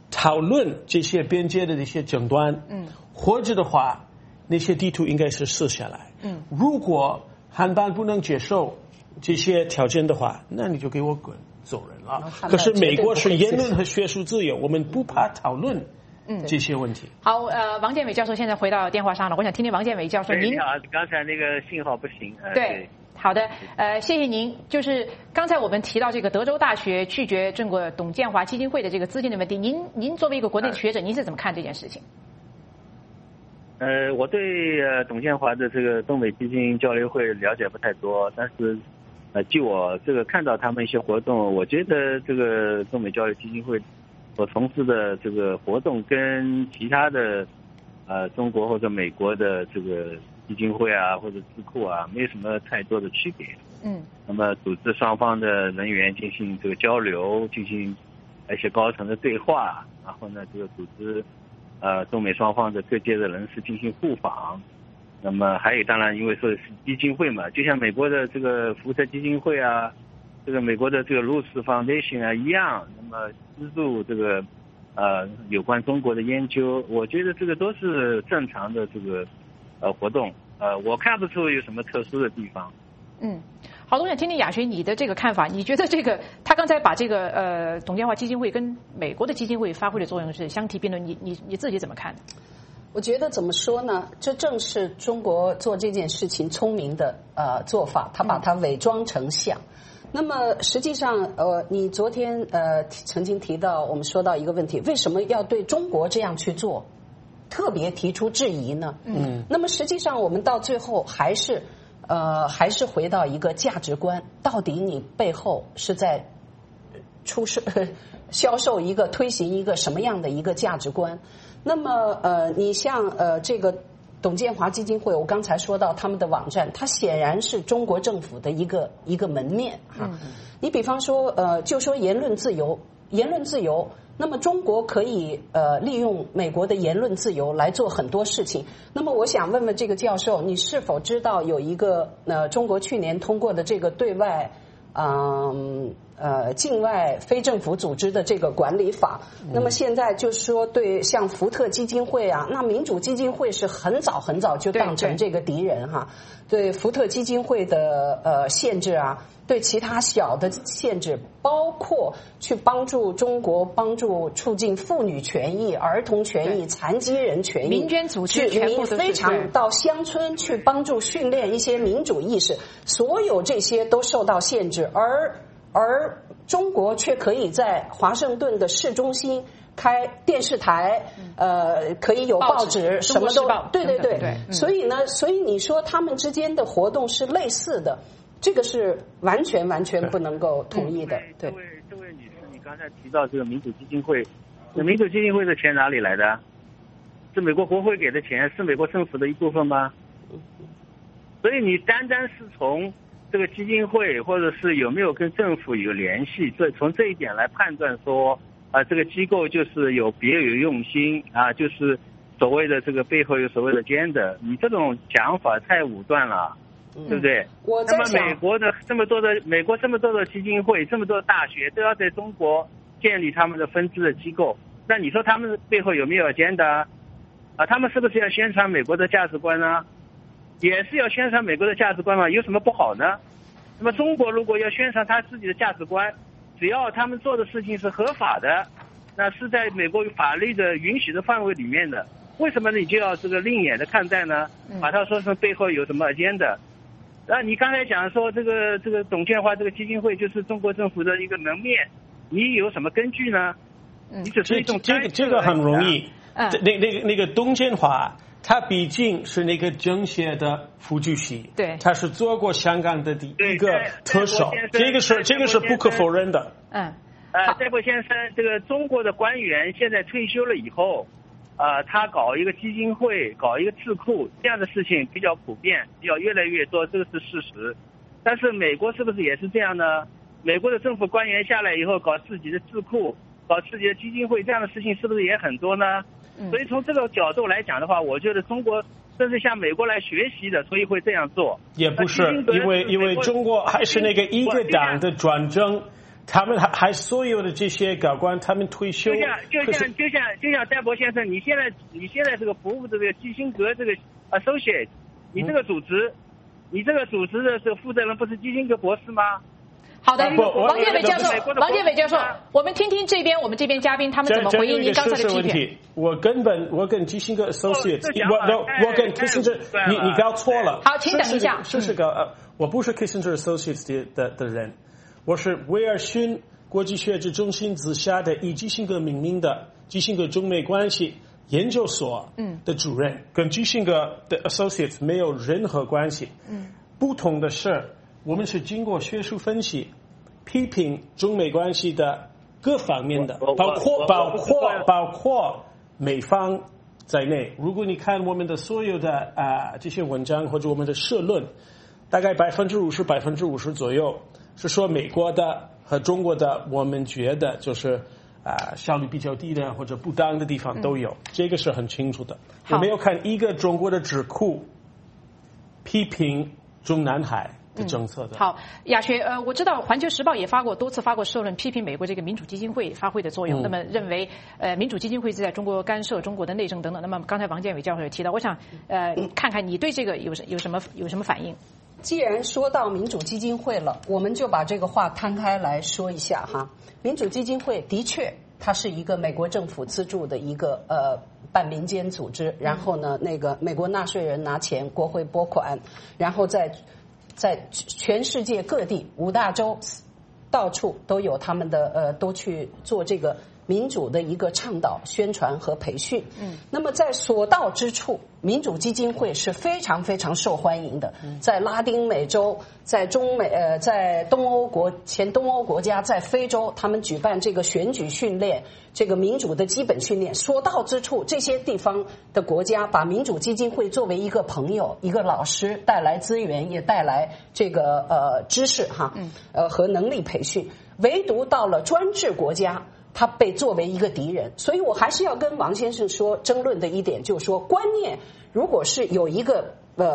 讨论这些边界的这些争端，或者的话，那些地图应该是撕下来。如果韩办不能接受这些条件的话，那你就给我滚，走人了。可是美国是言论和学术自由，我们不怕讨论这些问题。 好，王建伟教授现在回到电话上了，我想听听王建伟教授您。 你好，刚才那个信号不行。 对。好的，谢谢您。就是刚才我们提到这个德州大学拒绝中国董建华基金会的这个资金的问题，您作为一个国内的学者，您是怎么看这件事情？ 我对董建华的这个中美基金交流会了解不太多，但是据我这个看到他们一些活动，我觉得这个中美交流基金会所从事的这个活动跟其他的中国或者美国的这个基金会啊或者智库啊没有什么太多的区别。那么组织双方的人员进行这个交流，进行一些高层的对话，然后呢这个组织中美双方的各界的人士进行互访。那么还有当然因为说是基金会嘛，就像美国的这个福特基金会啊，这个美国的这个路斯 Foundation 啊一样，那么资助这个有关中国的研究，我觉得这个都是正常的这个活动，我看不出有什么特殊的地方。 好，我想听听雅学你的这个看法。你觉得这个他刚才把这个董建华基金会跟美国的基金会发挥的作用是相提并论，你自己怎么看？ 我觉得怎么说呢？这正是中国做这件事情聪明的做法，他把它伪装成像。那么实际上你昨天曾经提到，我们说到一个问题，为什么要对中国这样去做特别提出质疑呢？那么实际上我们到最后还是回到一个价值观，到底你背后是在销售一个推行一个什么样的一个价值观？那么你像这个董建华基金会，我刚才说到他们的网站，它显然是中国政府的一个门面哈。你比方说就说言论自由，那么中国可以利用美国的言论自由来做很多事情。那么我想问问这个教授，你是否知道有一个中国去年通过的这个对外境外非政府组织的这个管理法？那么现在就是说对像福特基金会啊，那民主基金会是很早就当成这个敌人哈。对福特基金会的限制啊，对其他小的限制，包括去帮助中国促进妇女权益、儿童权益、残疾人权益， 民间组织全部都是非常到乡村去帮助训练一些民主意识，所有这些都受到限制，而中国却可以在华盛顿的市中心开电视台，可以有报纸，什么都对。所以你说他们之间的活动是类似的，这个是完全不能够同意的。对， 这位女士，你刚才提到这个民主基金会，那民主基金会的钱哪里来的？是美国国会给的钱，是美国政府的一部分吗？所以你单是从这个基金会或者是有没有跟政府有联系，从这一点来判断说这个机构就是有别有用心啊，就是所谓的这个背后有所谓的agenda，你这种讲法太武断了，对不对？那么美国这么多的基金会，这么多的大学都要在中国建立他们的分支的机构，那你说他们背后有没有agenda啊？他们是不是要宣传美国的价值观呢？也是要宣传美国的价值观嘛，有什么不好呢？那么中国如果要宣传他自己的价值观，只要他们做的事情是合法的，那是在美国法律的允许的范围里面的，为什么你就要这个另眼的看待呢？把它说成背后有什么agenda？你刚才讲说这个董建华这个基金会就是中国政府的一个门面，你有什么根据呢？你只是一种这个很容易。那个董建华，他毕竟是那个政协的副主席， 对， 他是做过香港的第一个特首，这个是不可否认的。 戴博先生，这个中国的官员现在退休了以后，他搞一个基金会，搞一个智库，这样的事情比较普遍，越来越多，这个是事实。但是美国是不是也是这样呢？美国的政府官员下来以后搞自己的智库，搞自己的基金会，这样的事情是不是也很多呢？所以从这个角度来讲的话，我觉得中国甚至向美国来学习的，所以会这样做。 也不是，因为中国还是那个一个党的专政， 他们还所有的这些高官，他们退休， 就像戴博先生，你现在这个服务的这个基辛格这个associate， 你这个组织的这个负责人不是基辛格博士吗？ 好的，王建伟教授，我们听听我们这边嘉宾他们怎么回应您刚才的批评。 我跟基辛格 associates， 我跟 Kissinger， 你搞错了。 好，请等一下。 我不是 Kissinger associates 的人，我是威尔逊国际学者中心之下的以基辛格命名的基辛格中美关系研究所的主任，跟基辛格的 associates 没有任何关系。不同的是，我们是经过学术分析，批评中美关系的各方面的，包括美方在内。如果你看我们的所有的这些文章或者我们的社论，大概50%左右是说美国的和中国的，我们觉得就是效率比较低的或者不当的地方都有，这个是很清楚的。我没有看一个中国的智库批评中南海的政策的。 好，雅学，我知道《环球时报》也多次发过社论，批评美国这个民主基金会发挥的作用。那么认为，民主基金会是在中国干涉中国的内政等等。那么刚才王建伟教授也提到，我想看看你对这个有什么反应？ 既然说到民主基金会了，我们就把这个话摊开来说一下哈。民主基金会的确，它是一个美国政府资助的一个半民间组织，然后呢，那个美国纳税人拿钱，国会拨款，然后在全世界各地5大洲到处都有他们的都去做这个民主的一个倡导、宣传和培训。那么在所到之处，民主基金会是非常非常受欢迎的。在拉丁美洲，在中美在前东欧国家，在非洲，他们举办这个选举训练，这个民主的基本训练。所到之处，这些地方的国家把民主基金会作为一个朋友、一个老师，带来资源，也带来这个知识和能力培训。唯独到了专制国家，他被作为一个敌人。所以我还是要跟王先生说，争论的一点就是说，观念如果是有一个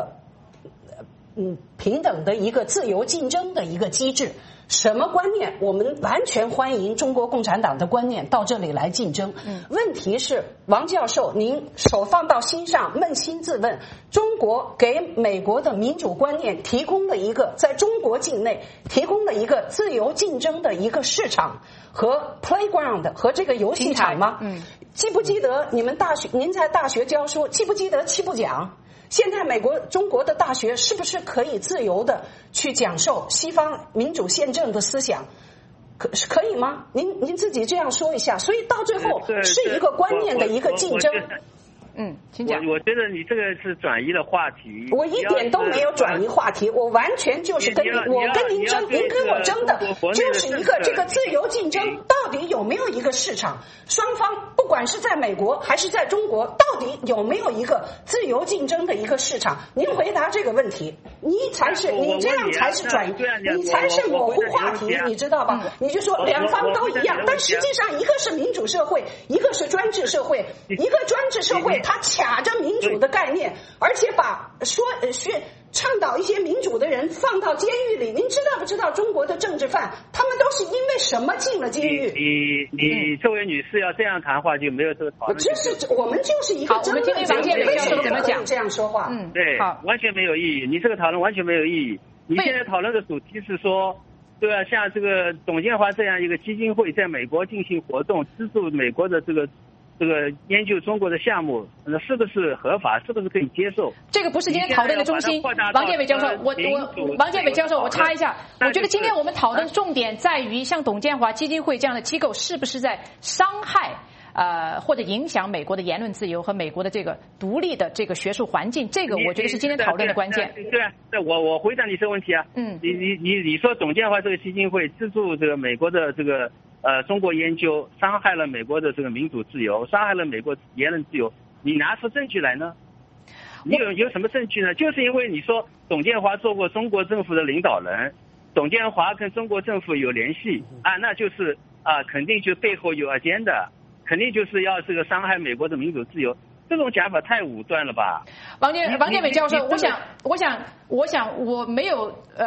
平等的一个自由竞争的一个机制，什么观念我们完全欢迎中国共产党的观念到这里来竞争。问题是王教授您手放到心上，扪心自问，中国给美国的民主观念提供了一个在中国境内提供了一个自由竞争的一个市场和 playground 和这个游戏场吗？记不记得您在大学教书，记不记得七不讲？现在中国的大学是不是可以自由的去讲授西方民主宪政的思想？可以吗？您自己这样说一下。所以到最后是一个观念的一个竞争。 请讲。 我觉得你这个是转移了话题。 我一点都没有转移话题，我完全就是跟您争，您跟我争的就是一个这个自由竞争到底有没有一个市场？双方不管是在美国还是在中国，到底有没有一个自由竞争的一个市场？您回答这个问题，你这样才是转移，你才是模糊话题，你知道吧？你就说两方都一样，但实际上一个是民主社会，一个是专制社会，一个专制社会他卡着民主的概念，而且把倡导一些民主的人放到监狱里。您知道不知道中国的政治犯他们都是因为什么进了监狱？ 你这位女士要这样谈话就没有这个讨论。 我们就是一个争论， 王建伟教授怎么讲？ 这样说话， 对，完全没有意义。你这个讨论完全没有意义。你现在讨论的主题是说，对吧？像这个董建华这样一个基金会在美国进行活动，资助美国的这个研究中国的项目，是不是合法？是不是可以接受？ 这个不是今天讨论的中心。王建伟教授，王建伟教授，我插一下，我觉得今天我们讨论重点在于，像董建华基金会这样的机构，是不是在伤害或者影响美国的言论自由和美国的这个独立的这个学术环境？这个我觉得是今天讨论的关键。 对，我回答你这个问题啊。你说董建华这个基金会资助这个美国的这个中国研究，伤害了美国的这个民主自由，伤害了美国言论自由，你拿出证据来呢？你有什么证据呢？就是因为你说董建华做过中国政府的领导人，董建华跟中国政府有联系那就是肯定就背后有agenda，肯定就是要这个伤害美国的民主自由。这种讲法太武断了吧？ 王建伟教授，我想我没有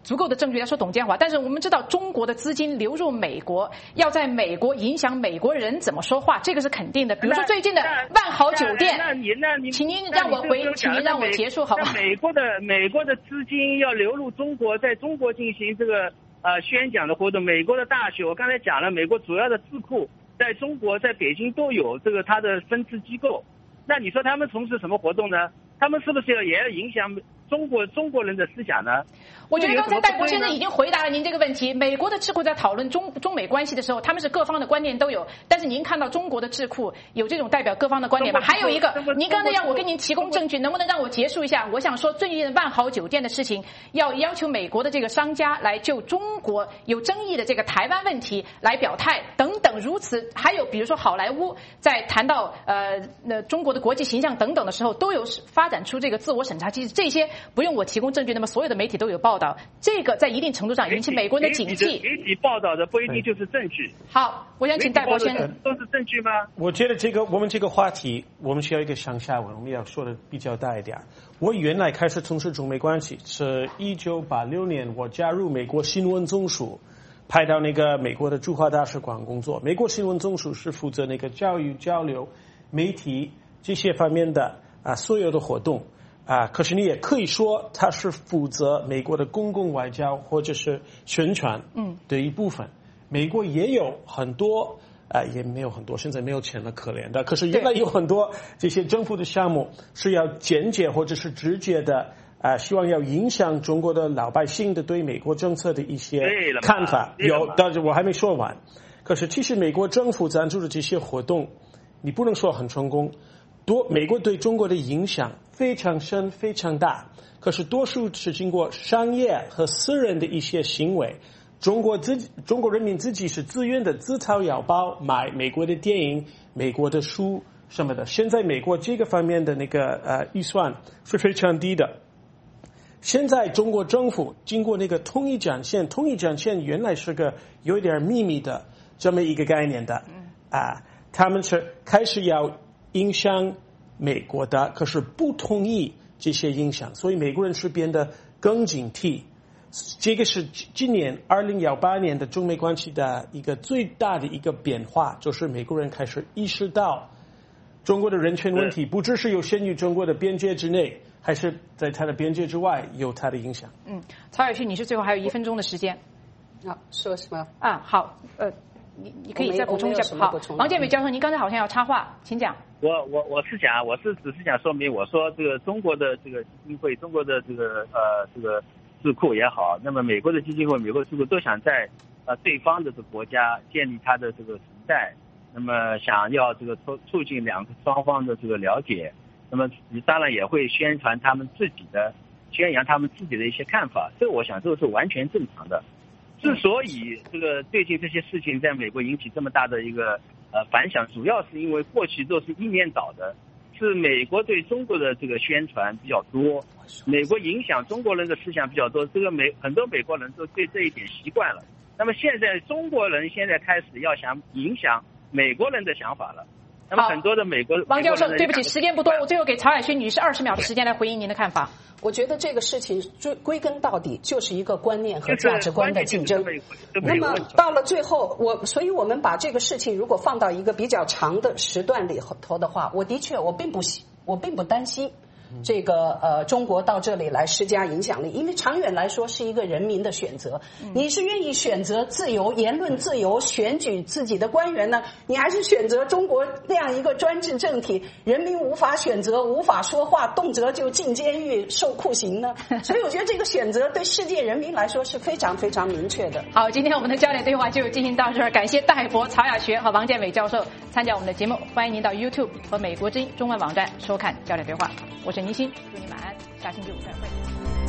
足够的证据来说董建华，但是我们知道中国的资金流入美国，要在美国影响美国人怎么说话，这个是肯定的。比如说最近的万豪酒店，请您让我结束好吗？ 美国的资金要流入中国，在中国进行这个宣讲的活动，美国的大学我刚才讲了，美国主要的智库在中国在北京都有这个它的分支机构，那你说他们从事什么活动呢？他们是不是也要影响中国人的思想呢？ 我觉得刚才戴博先生已经回答了您这个问题。美国的智库在讨论中美关系的时候，他们是各方的观念都有，但是您看到中国的智库有这种代表各方的观点吗？还有一个，您刚才让我给您提供证据，能不能让我结束一下？我想说，最近万豪酒店的事情，要求美国的这个商家来就中国有争议的这个台湾问题来表态，等等如此。还有比如说好莱坞在谈到中国的国际形象等等的时候，都有发展出这个自我审查机制，这些不用我提供证据，那么所有的媒体都有报道。这个在一定程度上引起美国人的警惕。 媒体报道的不一定就是证据。 好，我想请戴博先生。 都是证据吗？ 我觉得我们这个话题，我们需要一个上下文，我们要说的比较大一点。我原来开始从事中美关系是1986年，我加入美国新闻总署，派到那个美国的驻华大使馆工作。美国新闻总署是负责那个教育交流、媒体这些方面的所有的活动。可是你也可以说它是负责美国的公共外交或者是宣传的一部分。美国也有很多也没有很多，现在没有钱了，可怜的。可是原来有很多这些政府的项目是要间接或者是直接的希望要影响中国的老百姓的对美国政策的一些看法。有，但是我还没说完。可是其实美国政府赞助的这些活动，你不能说很成功。美国对中国的影响非常深非常大，可是多数是经过商业和私人的一些行为。中国人民自己是自愿的自掏腰包买美国的电影、美国的书什么的。现在美国这个方面的那个预算是非常低的。现在中国政府经过那个统一战线原来是个有点秘密的这么一个概念的他们是开始要影响美国的，可是不同意这些影响，所以美国人是变得更警惕。这个是今年2018年的中美关系的一个最大的一个变化，就是美国人开始意识到中国的人权问题不只是有限于中国的边界之内，还是在它的边界之外有它的影响。 曹晓旭女士，最后还有1分钟的时间。 说什么？ 好，你可以再补充一下。好，王建伟教授，您刚才好像要插话，请讲。 我只是想说明，我说这个中国的这个基金会，中国的这个智库也好，那么美国的基金会、美国智库都想在对方的这个国家建立它的这个存在，那么想要这个促进双方的这个了解，那么你当然也会宣扬他们自己的一些看法，这个我想这个是完全正常的。之所以这个最近这些事情在美国引起这么大的一个反响，主要是因为过去都是一面倒的，是美国对中国的这个宣传比较多，美国影响中国人的思想比较多，这个很多美国人都对这一点习惯了。那么现在中国人现在开始要想影响美国人的想法了。那么很多的美国王教授，对不起，时间不多，我最后给曹海勋女士20秒的时间来回应您的看法。 我觉得这个事情归根到底就是一个观念和价值观的竞争。那么到了最后，所以我们把这个事情如果放到一个比较长的时段里头的话，我并不担心这个中国到这里来施加影响力，因为长远来说是一个人民的选择。你是愿意选择自由、言论自由、选举自己的官员呢，你还是选择中国那样一个专制政体，人民无法选择、无法说话，动辄就进监狱受酷刑呢？所以我觉得这个选择对世界人民来说是非常非常明确的。 好，今天我们的焦点对话就进行到这儿，感谢戴博、曹雅学和王建伟教授参加我们的节目，欢迎您到 YouTube 和美国之音中文网站收看焦点对话。我是倪欣，祝你晚安，下星期五再会。